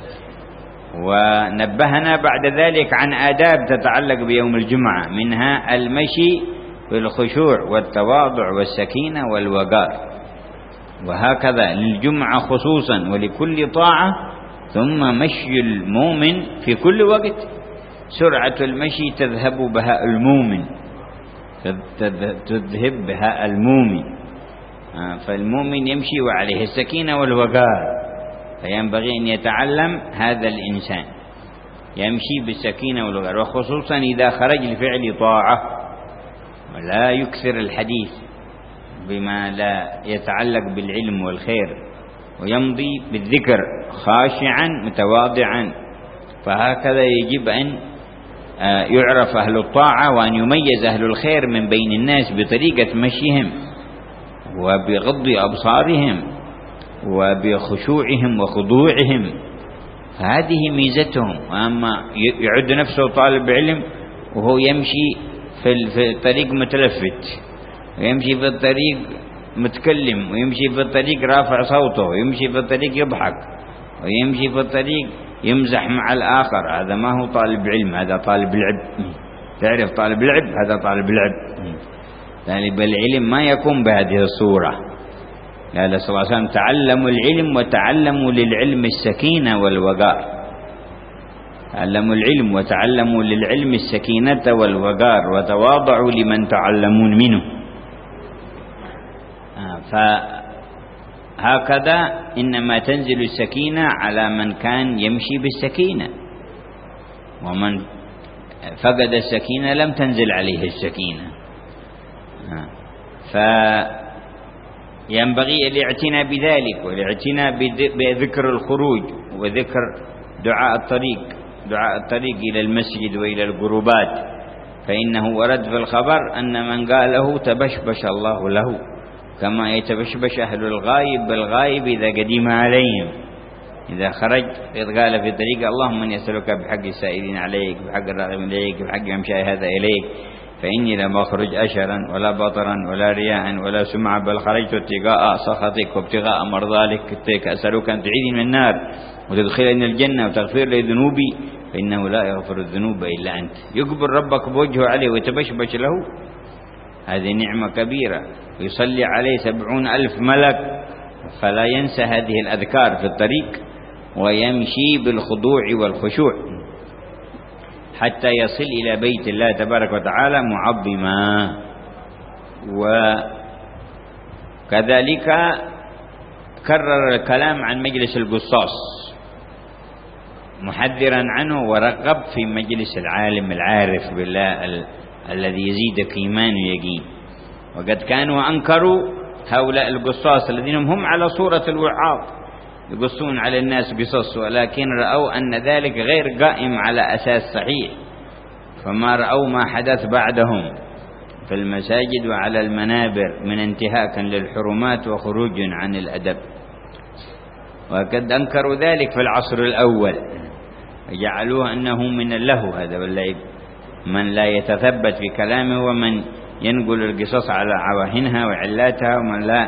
ونبهنا بعد ذلك عن آداب تتعلق بيوم الجمعة، منها المشي بالخشوع والتواضع والسكينة والوقار، وهكذا للجمعة خصوصا ولكل طاعة. ثم مشي المؤمن في كل وقت، سرعة المشي تذهب بها المؤمن، تذهب بها المؤمن، فالمؤمن يمشي وعليه السكينة والوقار، فينبغي أن يتعلم هذا الإنسان يمشي بالسكينة والوقار، وخصوصا إذا خرج لفعل طاعة، ولا يكثر الحديث بما لا يتعلق بالعلم والخير، ويمضي بالذكر خاشعا متواضعا. فهكذا يجب أن يعرف أهل الطاعة، وأن يميز أهل الخير من بين الناس بطريقة مشيهم وبغض أبصارهم وبخشوعهم وخضوعهم، فهذه ميزتهم. وأما يعد نفسه طالب علم وهو يمشي في الطريق متلفت، ويمشي في الطريق متكلم، ويمشي في الطريق رافع صوته، ويمشي في الطريق يضحك، ويمشي في الطريق يمزح مع الآخر، هذا ما هو طالب علم، هذا طالب لعب. تعرف طالب لعب؟ هذا طالب لعب. طالب العلم ما يكون بهذه الصورة. قال صلى الله عليه وسلم: تعلموا العلم وتعلموا للعلم السكينة والوقار. تعلموا العلم وتعلموا للعلم السكينة والوقار، وتواضعوا لمن تعلمون منه. فهكذا إنما تنزل السكينة على من كان يمشي بالسكينة، ومن فقد السكينة لم تنزل عليه السكينة. فينبغي الاعتناء بذلك، والاعتناء بذكر الخروج وذكر دعاء الطريق، دعاء الطريق إلى المسجد وإلى القربات، فإنه ورد في الخبر أن من قاله تبشبش الله له كما يتبشبش أهل الغايب بالغايب إذا قدم عليهم. إذا خرج إذ قال في الطريق اللهم من يسألك بحق السائلين عليك، بحق الراغبين إليك، بحق ممشاي هذا إليك، فإني لم أخرج أشرا ولا بطرا ولا رياء ولا سمعا، بل خرجت ابتغاء سخطك وابتغاء مرضاتك، أسألك أن تعيذني من النار وتدخلني الجنة وتغفر لي ذنوبي فإنه لا يغفر الذنوب إلا أنت. يقبل ربك بوجهه عليه ويتبشبش له، هذه نعمة كبيرة. ويصلي عليه سبعون ألف ملك، فلا ينسى هذه الأذكار في الطريق، ويمشي بالخضوع والخشوع حتى يصل إلى بيت الله تبارك وتعالى معظما. وكذلك كرر الكلام عن مجلس القصاص محذرا عنه، ورغب في مجلس العالم العارف بالله ال الذي يزيدك إيمان ويقين. وقد كانوا أنكروا هؤلاء القصاص الذين هم على صورة الوعاظ يقصون على الناس قصص، ولكن رأوا أن ذلك غير قائم على أساس صحيح، فما رأوا ما حدث بعدهم في المساجد وعلى المنابر من انتهاكا للحرمات وخروج عن الأدب. وقد أنكروا ذلك في العصر الأول، جعلوه أنه من اللهو هذا واللعب، من لا يتثبت في كلامه ومن ينقل القصص على عواهنها وعلاتها، ومن لا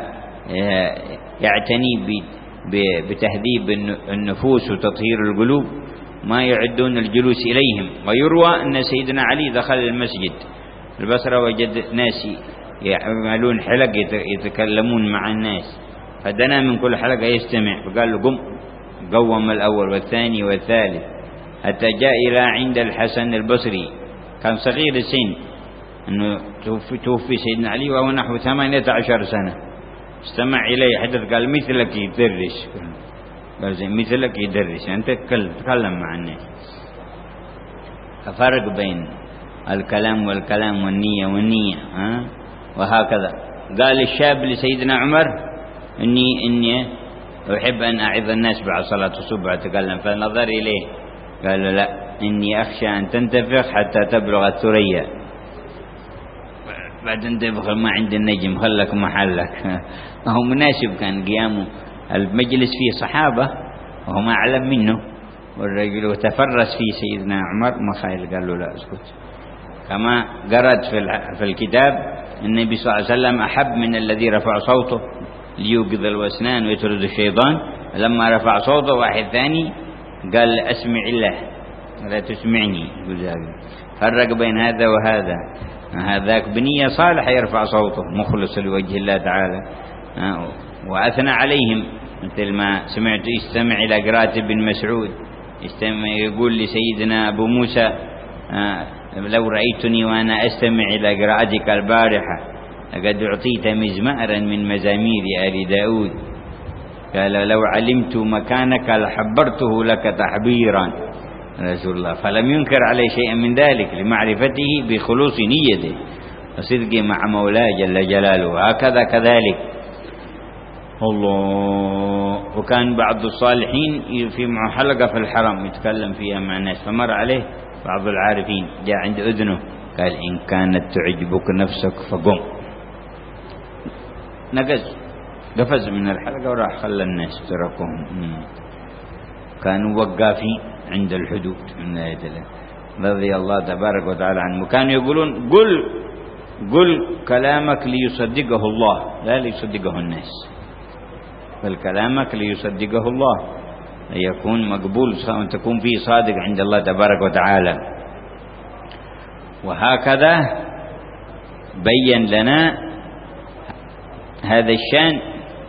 يعتني بتهذيب النفوس وتطهير القلوب، ما يعدون الجلوس إليهم. ويروى أن سيدنا علي دخل المسجد البصرة وجد ناس يعملون حلق يتكلمون مع الناس، فدنا من كل حلقة يستمع، فقال له قم، قوم الأول والثاني والثالث، حتى جاء إلى عند الحسن البصري، كان صغير السن، أنه توفي, توفي سيدنا علي وهو نحو ثمانية عشر سنة. استمع إليه حدث، قال مثلك يدرس، قال زي مثلك يدرس، أنت تتكلم مع الناس. ففرق بين الكلام والكلام والنية والنية، ها؟ وهكذا قال الشاب لسيدنا عمر إني إني أحب أن أعظ الناس بعد صلاة الصبح أتكلم، فنظر إليه قال له لا، إني أخشى أن تنتفخ حتى تبلغ الثريا، بعد تنتفخ ما عند النجم خلك محلك. ما هو مناسب، كان قيامه المجلس فيه صحابة وهو ما أعلم منه، والرجل تفرس فيه سيدنا عمر ما خايل، قال له لا اسكت. كما قرأت في الكتاب النبي صلى الله عليه وسلم أحب من الذي رفع صوته ليوقظ الوسنان ويطرد الشيطان، لما رفع صوته واحد ثاني قال أسمع الله لا تسمعني. فرق بين هذا وهذا، هذاك بنية صالحة يرفع صوته مخلص لوجه الله تعالى، وأثنى عليهم مثل ما سمعت يستمع إلى قراءة ابن مسعود، يستمع يقول لسيدنا أبو موسى لو رأيتني وأنا أستمع إلى قراءتك البارحة لقد أعطيت مزمارا من مزامير آل داود، قال لو علمت مكانك لحبرته لك تحبيرا رسول الله، فلم ينكر عليه شيئا من ذلك لمعرفته بخلوص نيته وصدقه مع مولاه جل جلاله. هكذا كذلك الله. وكان بعض الصالحين في معه حلقة في الحرم يتكلم فيها مع الناس، فمر عليه بعض العارفين جاء عند أذنه قال إن كانت تعجبك نفسك فقم، نقز قفز من الحلقة وراح خلى الناس تركهم. كانوا وقافين عند الحدود من آية الله رضي الله تبارك وتعالى عنه. كانوا يقولون قل قل كلامك ليصدقه الله لا ليصدقه الناس، بل كلامك ليصدقه الله ليكون مقبول وتكون فيه صادق عند الله تبارك وتعالى. وهكذا بين لنا هذا الشان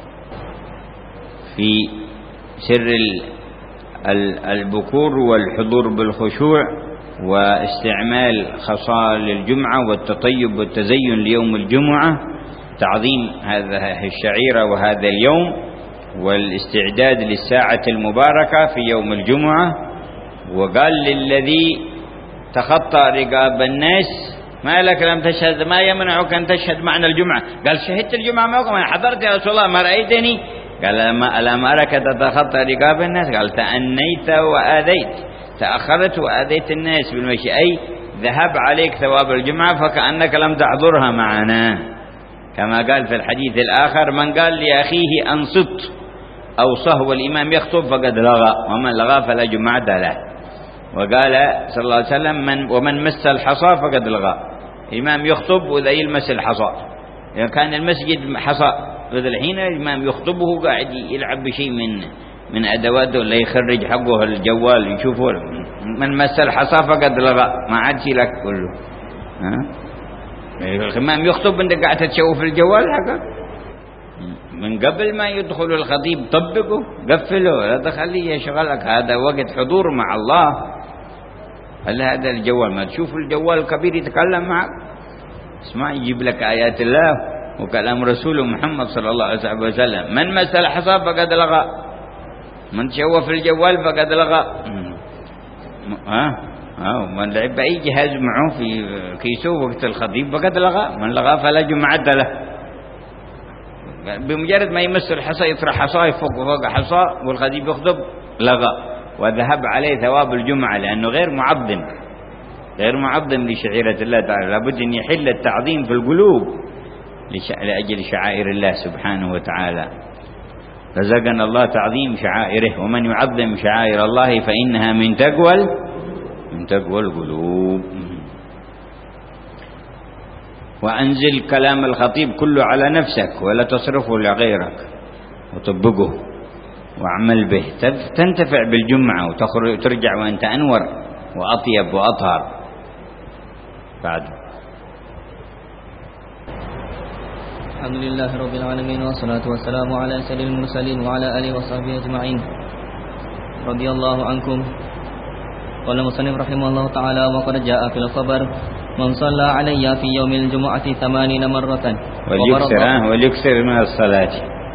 في سر البكور والحضور بالخشوع واستعمال خصال الجمعة والتطيب والتزين ليوم الجمعة تعظيم هذه الشعيرة وهذا اليوم والاستعداد للساعة المباركة في يوم الجمعة. وقال للذي تخطى رقاب الناس: ما لك لم تشهد؟ ما يمنعك أن تشهد معنا الجمعة؟ قال: شهدت الجمعة معكم، أنا حضرت يا رسول الله، ما رأيتني؟ قال: ألم أرك تتخطى رقاب الناس؟ قال: تأنيت وآذيت، تأخرت وآذيت الناس بالمشي، أي ذهب عليك ثواب الجمعة فكأنك لم تحضرها معنا. كما قال في الحديث الآخر: من قال لأخيه أنصت أو صهو الإمام يخطب فقد لغى، ومن لغى فلا جمعة له. وقال صلى الله عليه وسلم: من ومن مس الحصى فقد لغى. الإمام يخطب وإذا يلمس الحصى، إذا كان المسجد حصى، فذا الحين الإمام يخطبه قاعد يلعب بشيء من من أدواته، لا يخرج حقه الجوال يشوفه. من مس الحصى فقد لغى، ما عاد شيء لك كله. ها؟ الإمام يخطب أنت قاعد تشوف الجوال حقك. من قبل ما يدخل الخطيب طبقه، قفله، لا تخليه يشغلك، هذا وقت حضور مع الله. هل هذا الجوال ما تشوف الجوال الكبير يتكلم معك؟ اسمع، يجيب لك آيات الله وكلام رسوله محمد صلى الله عليه وسلم. من مس الحصى فقد لغى، من تشوف الجوال فقد لغى. ها ها من لعب بأي جهاز معه في كيسه وقت الخطيب فقد لغى، من لغى فلا جمعة له. بمجرد ما يمس الحصى يطرح حصاه فوق فوق حصاه والخطيب يخطب لغى، وذهب عليه ثواب الجمعة، لأنه غير معظم، غير معظم لشعيرة الله تعالى. لابد أن يحل التعظيم في القلوب لأجل شعائر الله سبحانه وتعالى. رزقنا الله تعظيم شعائره، ومن يعظم شعائر الله فإنها من تقوى من تقوى القلوب. وأنزل كلام الخطيب كله على نفسك ولا تصرفه لغيرك، وطبقه واعمل به، تنتفع بالجمعة وترجع وأنت أنور وأطيب وأطهر. بعد الحمد لله رب العالمين، والصلاة والسلام على سيد المرسلين وعلى آله وصحبه أجمعين. رضي الله عنكم. قال المصنف رحمه الله تعالى: وقد جاء في الخبر: من صلى علي في يوم الجمعة ثمانين مرة وليكثر وليكثر من الصلاة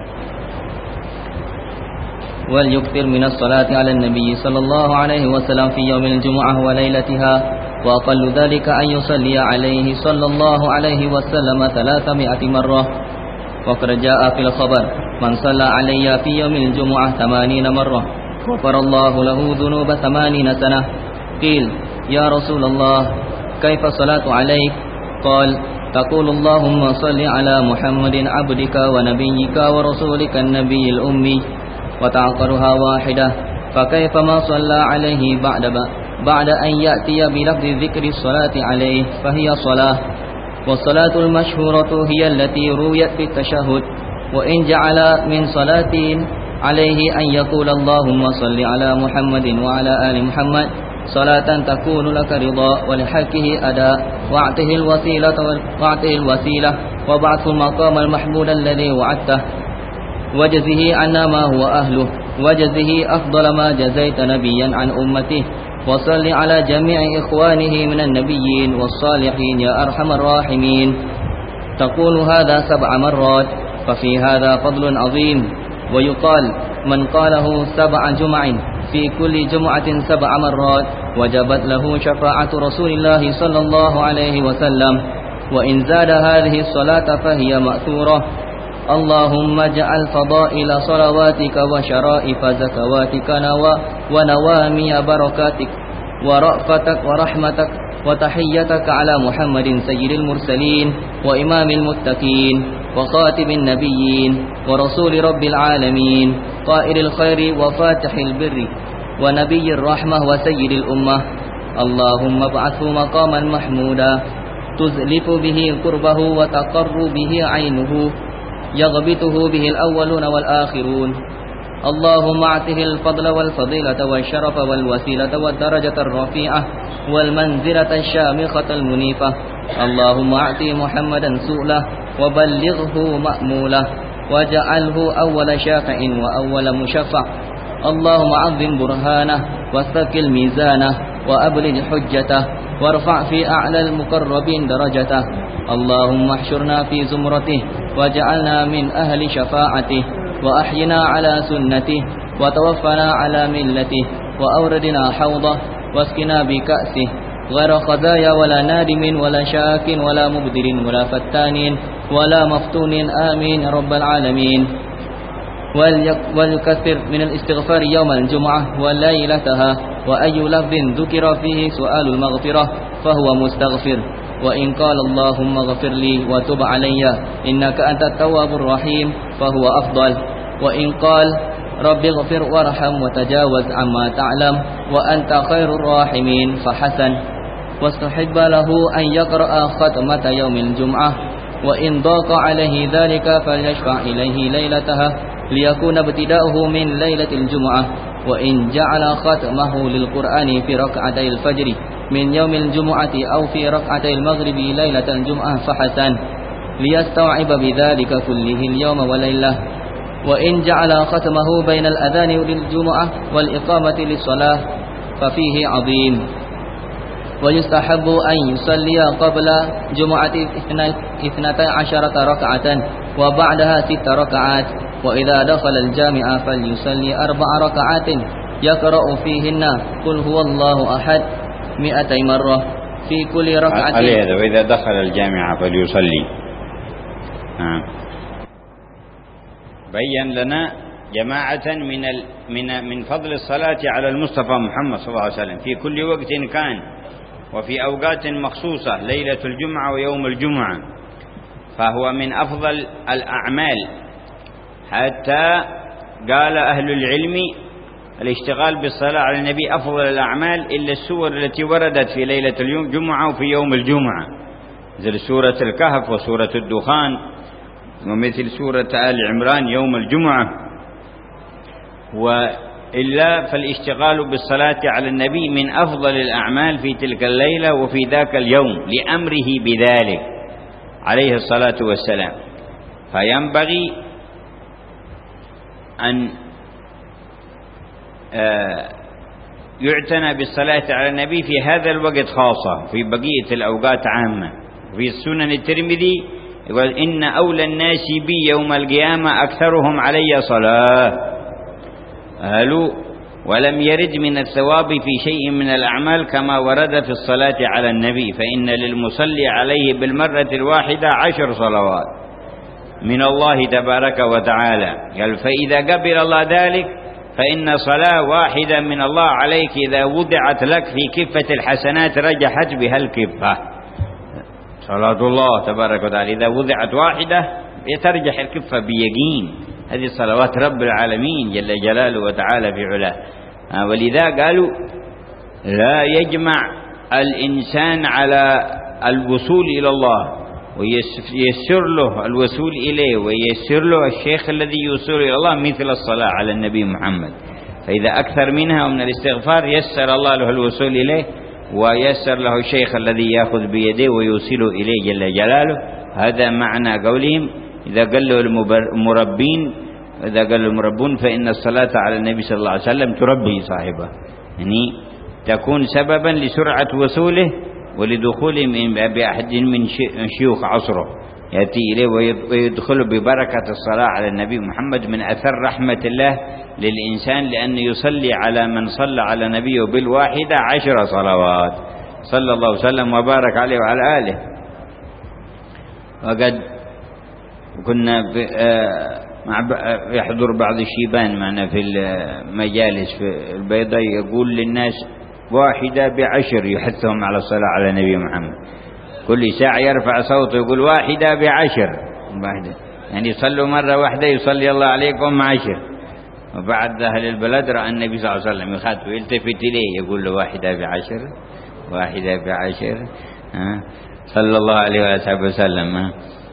وليكثر من الصلاة على النبي صلى الله عليه وسلم في يوم الجمعة وليلتها، وأقل ذلك أن يصلي عليه صلى الله عليه وسلم ثلاثمائة مرة. وقد جاء في الخبر: من صلى علي في يوم الجمعة ثمانين مرة غفر الله له ذنوب ثمانين سنة. قيل: يا رسول الله، كيف الصلاة عليك؟ قال: تقول: اللهم صل على محمد عبدك ونبيك ورسولك النبي الأمي، وتعقرها واحدة، فكيف ما صلى عليه بعد بعد أن يأتي بلفظ ذكر الصلاة عليه فهي صلاة. والصلاة المشهورة هي التي رويت في التشهد، وإن جعل من صلاة عليه أن يقول: اللهم صل على محمد وعلى آل محمد، صلاة تكون لك رضا ولحقه أداء، واعطه الوسيلة واعطه الوسيلة وبعث المقام المحمود الذي وعدته، وجزه عنا ما هو أهله، وجزه أفضل ما جزيت نبيا عن أمته، وصل على جميع إخوانه من النبيين والصالحين يا أرحم الراحمين. تقول هذا سبع مرات، ففي هذا فضل عظيم. ويقال: من قاله سبع جمع في كل جمعة سبع مرات وجبت له شفاعة رسول الله صلى الله عليه وسلم. وإن زاد هذه الصلاة فهي مأثورة. اللهم اجعل فضائل صلواتك وشرائف زكواتك ونوامي بركاتك ورأفتك ورحمتك وتحيتك على محمد سيد المرسلين وإمام المتقين وخاتم النبيين ورسول رب العالمين، قائل الخير وفاتح البر ونبي الرحمة وسيد الأمة. اللهم ابعثه مقاما محمودا تزلف به قربه وتقر به عينه، يغبطه به الأولون والآخرون. اللهم اعطه الفضل والفضيلة والشرف والوسيلة والدرجة الرفيعة والمنزلة الشامخة المنيفة. اللهم اعطي محمدا سؤله وبلغه مأموله، واجعله أول شافع وأول مشفع. اللهم عظم برهانه واثقل ميزانه وأبلج حجته وارفع في أعلى المقربين درجته. اللهم احشرنا في زمرته واجعلنا من أهل شفاعته، وأحينا على سنته، وتوفنا على ملته، وأوردنا حوضه، واسقنا بكأسه، غير خزايا ولا نادم ولا شاك ولا مبدل ولا فتان ولا مفتون. آمين رب العالمين. وليكثر من الاستغفار يوم الجمعة وليلتها، وأي لفظ ذكر فيه سؤال المغفرة فهو مستغفر. وإن قال اللهم اغفر لي وتب علي إنك أنت التواب الرحيم فهو أفضل. وإن قال رب اغفر وارحم وتجاوز عما تعلم وأنت خير الراحمين فحسن. واستحب له أن يقرأ ختمة يوم الجمعة، وإن ضاق عليه ذلك فليشفع إليه ليلتها ليكون ابتداؤه من ليلة الجمعة. وإن جعل ختمه للقرآن في ركعتي الفجر من يوم الجمعة أو في ركعتي المغرب ليلة الجمعة فحسن، ليستوعب بذلك كله اليوم وليلة. وإن جعل ختمه بين الأذان للجمعة والإقامة للصلاة ففيه عظيم. ويستحب أن يصلي قبل جمعة اثنتي عشرة ركعة وبعدها ست ركعات. وإذا دخل الجامع فليصلي أربع ركعات يقرأ فيهن قل هو الله أحد مئتي مرة في كل ركعة. وإذا دخل الجامع فليصلي. آه. بين لنا جماعة من من من فضل الصلاة على المصطفى محمد صلى الله عليه وسلم في كل وقت كان، وفي أوقات مخصوصة، ليلة الجمعة ويوم الجمعة، فهو من أفضل الأعمال. حتى قال أهل العلم الاشتغال بالصلاة على النبي أفضل الأعمال إلا السور التي وردت في ليلة الجمعة وفي يوم الجمعة، مثل سورة الكهف وسورة الدخان ومثل سورة آل عمران يوم الجمعة. وإلا فالاشتغال بالصلاة على النبي من أفضل الأعمال في تلك الليلة وفي ذاك اليوم لأمره بذلك عليه الصلاة والسلام. فينبغي أن يعتنى بالصلاة على النبي في هذا الوقت خاصة، في بقية الأوقات عامة. في السنن الترمذي يقول إن أولى الناس بي يوم القيامة أكثرهم علي صلاة. قالوا ولم يرد من الثواب في شيء من الأعمال كما ورد في الصلاة على النبي، فإن للمصلي عليه بالمرة الواحدة عشر صلوات من الله تبارك وتعالى. قال فإذا قبل الله ذلك فإن صلاة واحدة من الله عليك إذا وضعت لك في كفة الحسنات رجحت بها الكفة. صلاة الله تبارك وتعالى إذا وضعت واحدة يترجح الكفة بيقين. هذه صلوات رب العالمين جل جلاله وتعالى في علاه. ولذا قالوا لا يجمع الإنسان على الوصول إلى الله وييسر له الوصول إليه وييسر له الشيخ الذي يوصل إلى الله مثل الصلاة على النبي محمد. فإذا أكثر منها ومن الاستغفار يسر الله له الوصول إليه ويسر له الشيخ الذي يأخذ بيده ويوصل إليه جل جلاله. هذا معنى قولهم إذا قالوا المربين إذا قالوا المربون فإن الصلاة على النبي صلى الله عليه وسلم تربي صاحبه، يعني تكون سببا لسرعة وصوله ولدخول من بأحد من شيوخ عصره يأتي إليه ويدخل ببركة الصلاة على النبي محمد. من أثر رحمة الله للإنسان لأن يصلي على من صلى على نبيه بالواحدة عشر صلوات صلى الله وسلم وبارك عليه وعلى آله. وقد كنا يحضر بعض الشيبان معنا في المجالس في البيضاء يقول للناس واحدة بعشر، يحثهم على الصلاة على النبي محمد. كل ساعة يرفع صوته يقول واحدة بعشر، واحدة يعني يصلوا مرة واحدة يصلي الله عليكم عشر. وبعد أهل البلد رأى النبي صلى الله عليه وسلم يخاطب يلتفت إليه يقول له واحدة بعشر واحدة بعشر صلى الله عليه وسلم.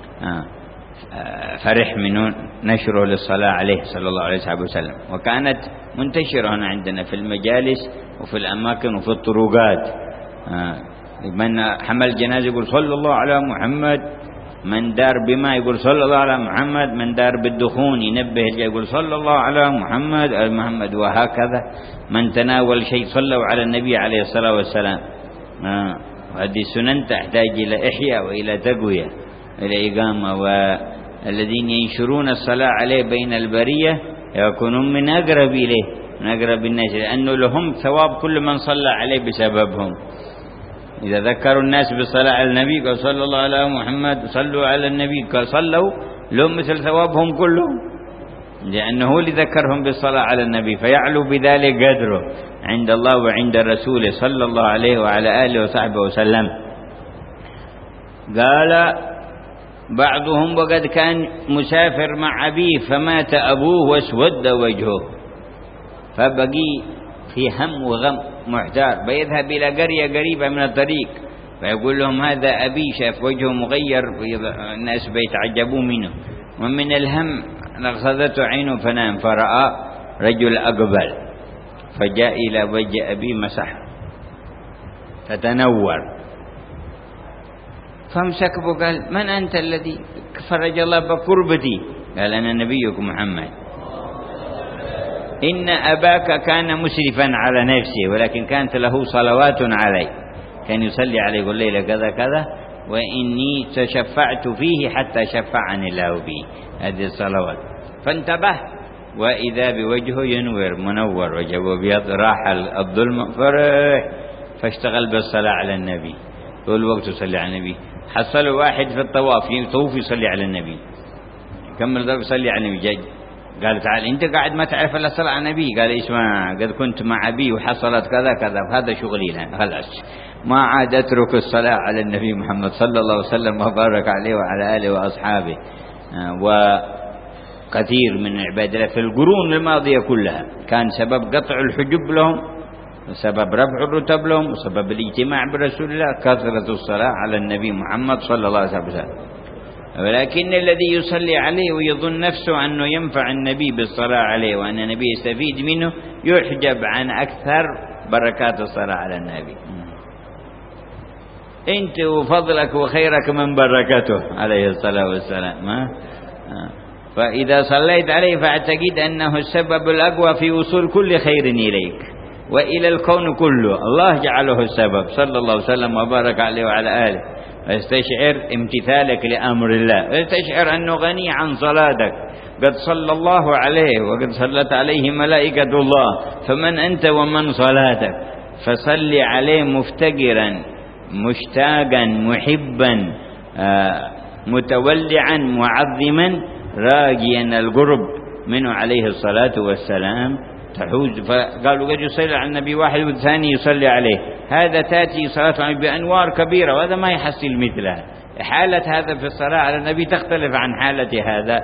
فرح من نشره للصلاة عليه صلى الله عليه وسلم. وكانت منتشرة هنا عندنا في المجالس وفي الأماكن وفي الطرقات. من حمل جنازة يقول صلى الله على محمد، من دار بما يقول صلى الله على محمد، من دار بالدخون ينبه يقول صلى الله على محمد محمد، وهكذا من تناول شيء صلوا على النبي عليه الصلاة والسلام. وهذه السنن تحتاج إلى إحياء وإلى تقوية إلى إقامة. والذين ينشرون الصلاة عليه بين البرية يكونون من أقرب إليه، من أقرب الناس، لأنه لهم ثواب كل من صلى عليه بسببهم. إذا ذكروا الناس بالصلاة على النبي قال صلى الله على محمد صلوا على النبي قال صلوا لهم مثل ثوابهم كلهم، لأنه هو اللي ذكرهم بالصلاة على النبي، فيعلو بذلك قدره عند الله وعند رسوله صلى الله عليه وعلى آله وصحبه وسلم. قال بعضهم وقد كان مسافر مع أبيه فمات أبوه واسود وجهه، فبقي في هم وغم محتار، بيذهب إلى قرية قريبة من الطريق فيقول لهم هذا أبي، شاف وجهه مغير الناس بيتعجبوا منه، ومن الهم أخذته عينه فنام، فرأى رجل أقبل فجاء إلى وجه أبي مسح فتنور، فامسك قال من أنت الذي فرج الله بكربتي؟ قال أنا نبيكم محمد. إن أباك كان مسرفا على نفسه ولكن كانت له صلوات علي، كان يصلي عليه كل ليلة كذا كذا، وإني تشفعت فيه حتى شفعني الله به، هذه الصلوات. فانتبه وإذا بوجهه ينور منور وجهه أبيض، راح الظلم فرح، فاشتغل بالصلاة على النبي طول الوقت يصلي على النبي. حصلوا واحد في الطواف يطوف يصلي على النبي، كمل ضرب يصلي على النبي، جاي قال تعال انت قاعد ما تعرف الا الصلاه على النبي، قال اسمع قد كنت مع ابي وحصلت كذا كذا، هذا شغلي الان خلاص، ما عاد اترك الصلاه على النبي محمد صلى الله عليه وسلم وبارك عليه وعلى اله واصحابه. وكثير من عباد الله في القرون الماضيه كلها كان سبب قطع الحجب لهم وسبب رفع الرتب لهم وسبب الاجتماع برسول الله كثرة الصلاة على النبي محمد صلى الله عليه وسلم. ولكن الذي يصلي عليه ويظن نفسه أنه ينفع النبي بالصلاة عليه وأن النبي يستفيد منه يحجب عن أكثر بركات الصلاة على النبي. أنت وفضلك وخيرك من بركته عليه الصلاة والسلام. فإذا صليت عليه فاعتقد أنه السبب الأقوى في وصول كل خير إليك وإلى الكون كله، الله جعله السبب صلى الله عليه وسلم وبارك عليه وعلى آله. استشعر امتثالك لأمر الله، استشعر أنه غني عن صلاتك، قد صلى الله عليه وقد صلت عليه ملائكة الله، فمن أنت ومن صلاتك؟ فصل عليه مفتقرا مشتاقا محبا متولعا معظما راجيا القرب منه عليه الصلاة والسلام تحوز. فقالوا قد يصلي على النبي واحد والثاني يصلي عليه، هذا تأتي صلاة بأنوار كبيرة وهذا ما يحصل مثلها. حالة هذا في الصلاة على النبي تختلف عن حالة هذا.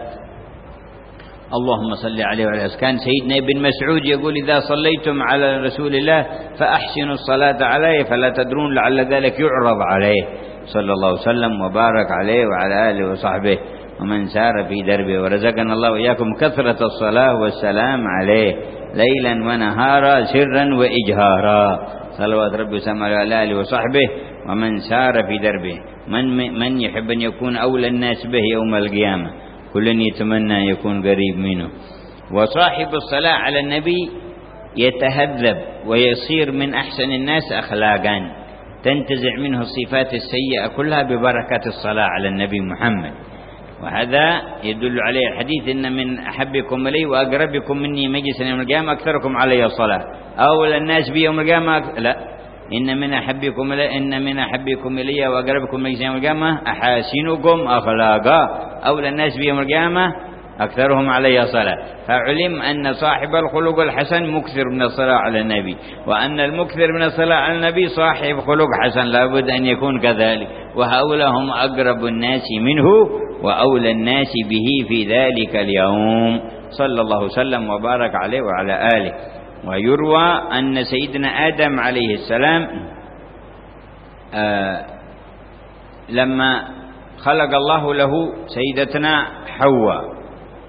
اللهم صل عليه وعلى آله. كان سيدنا ابن مسعود يقول إذا صليتم على رسول الله فأحسنوا الصلاة عليه فلا تدرون لعل ذلك يعرض عليه صلى الله عليه وسلم وبارك عليه وعلى آله وصحبه ومن سار في دربه. ورزقنا الله وإياكم كثرة الصلاة والسلام عليه ليلا ونهارا سرا وإجهارا، صلوات ربي وسلامه على آله وصحبه ومن سار في دربه. من من يحب أن يكون أولى الناس به يوم القيامة، كل يتمنى أن يكون قريب منه. وصاحب الصلاة على النبي يتهذب ويصير من أحسن الناس أخلاقا، تنتزع منه الصفات السيئة كلها ببركة الصلاة على النبي محمد. وهذا يدل عليه الحديث إن من أحبكم إلي وأقربكم مني مجلسا يوم القيامة أكثركم علي الصلاة. أولى الناس بي يوم القيامة أكثر... لا إن من أحبكم إلي إن من أحبكم إلي وأقربكم مجلسا يوم القيامة أحاسنكم أخلاقا. أولى الناس بي يوم القيامة أكثرهم علي صلاة. فعلم أن صاحب الخلق الحسن مكثر من الصلاة على النبي، وأن المكثر من الصلاة على النبي صاحب خلق حسن، لابد أن يكون كذلك. وهؤلاء هم أقرب الناس منه وأولى الناس به في ذلك اليوم صلى الله وسلم وبارك عليه وعلى آله. ويروى أن سيدنا آدم عليه السلام آه لما خلق الله له سيدتنا حواء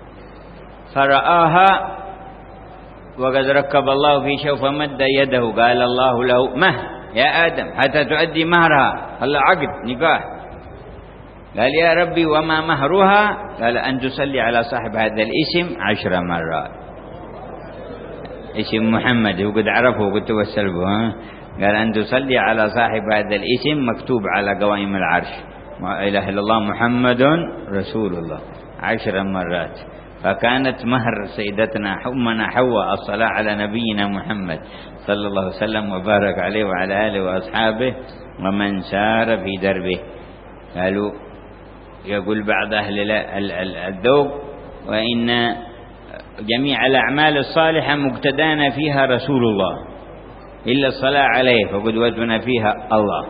فرآها وقد ركب الله في شوف مد يده، قال الله له مه يا آدم حتى تؤدي مهرها، هلا عقد نكاح. قال يا ربي وما مهرها؟ قال أن تصلي على صاحب هذا الاسم عشر مرات. اسم محمد، وقد عرفه وقد توسل به. قال أن تصلي على صاحب هذا الاسم مكتوب على قوائم العرش لا إله إلا الله محمد رسول الله عشر مرات. فكانت مهر سيدتنا أمنا حواء الصلاة على نبينا محمد صلى الله عليه وسلم وبارك عليه وعلى آله وأصحابه ومن سار في دربه. قالوا يقول بعض أهل الذوق وإن جميع الأعمال الصالحة مقتدانا فيها رسول الله إلا الصلاة عليه فقدوتنا فيها الله.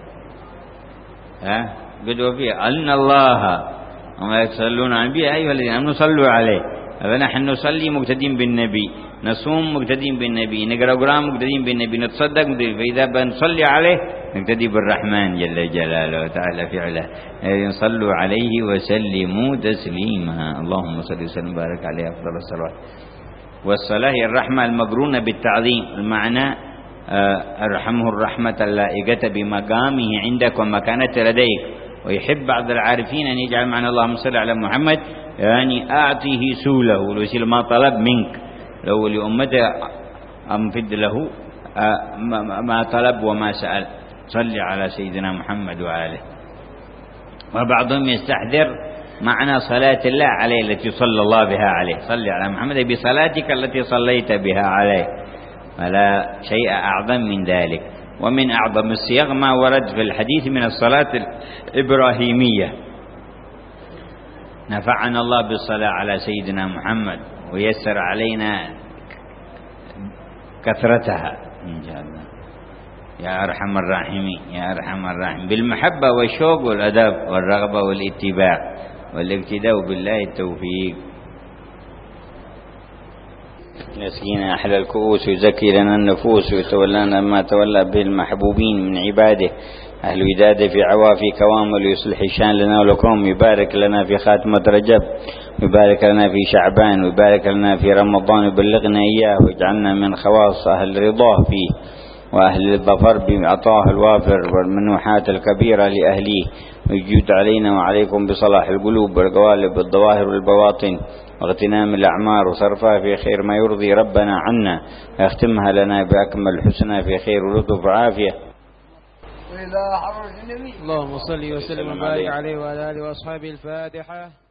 ها قدوة فيها أن الله وما يصلون عن بي أيها الذين آمنوا صلوا عليه. فنحن نصلي مقتدين بالنبي، نصوم مقتدين بالنبي، نقرأ قرآن مقتدين بالنبي، نتصدق مقتدين. فإذا بنصلي عليه نقتدي بالرحمن جل جلاله وتعالى فعله. صلوا عليه وسلموا تسليما. اللهم صل وسلم وبارك عليه أفضل الصلوات. والصلاة هي الرحمة المقرونة بالتعظيم. المعنى أرحمه الرحمة اللائقة بمقامه عندك ومكانته لديك. ويحب بعض العارفين أن يجعل معنى اللهم صل على محمد يعني أعطيه سوله والوسيلة ما طلب منك، لو لأمته أنفد له ما طلب وما سأل. صل على سيدنا محمد وآله. وبعضهم يستحضر معنى صلاة الله عليه التي صلى الله بها عليه. صل على محمد بصلاتك التي صليت بها عليه، فلا شيء أعظم من ذلك. ومن أعظم الصيغ ما ورد في الحديث من الصلاة الإبراهيمية. نفعنا الله بالصلاة على سيدنا محمد ويسر علينا كثرتها إن شاء الله يا أرحم الراحمين يا أرحم الراحمين. بالمحبة والشوق والأدب والرغبة والاتباع والاقتداء بالله التوفيق. يسقينا أحلى الكؤوس ويزكي لنا النفوس ويتولانا ما تولى به المحبوبين من عباده أهل وداده في عوافي كوام ويصلح الشان لنا ولكم. يبارك لنا في خاتمة رجب ويبارك لنا في شعبان ويبارك لنا في رمضان ويبلغنا إياه ويجعلنا من خواص أهل رضاه فيه وأهل الظفر بعطاه الوافر والمنوحات الكبيرة لأهليه. ويجود علينا وعليكم بصلاح القلوب والقوالب والظواهر والبواطن واغتنام الأعمار وصرفها في خير ما يرضي ربنا عنا ويختمها لنا بأكمل الحسنى في خير ولطف وعافية. اللهم صل وسلم وبارك عليه وعلى آله وأصحابه. الفاتحة.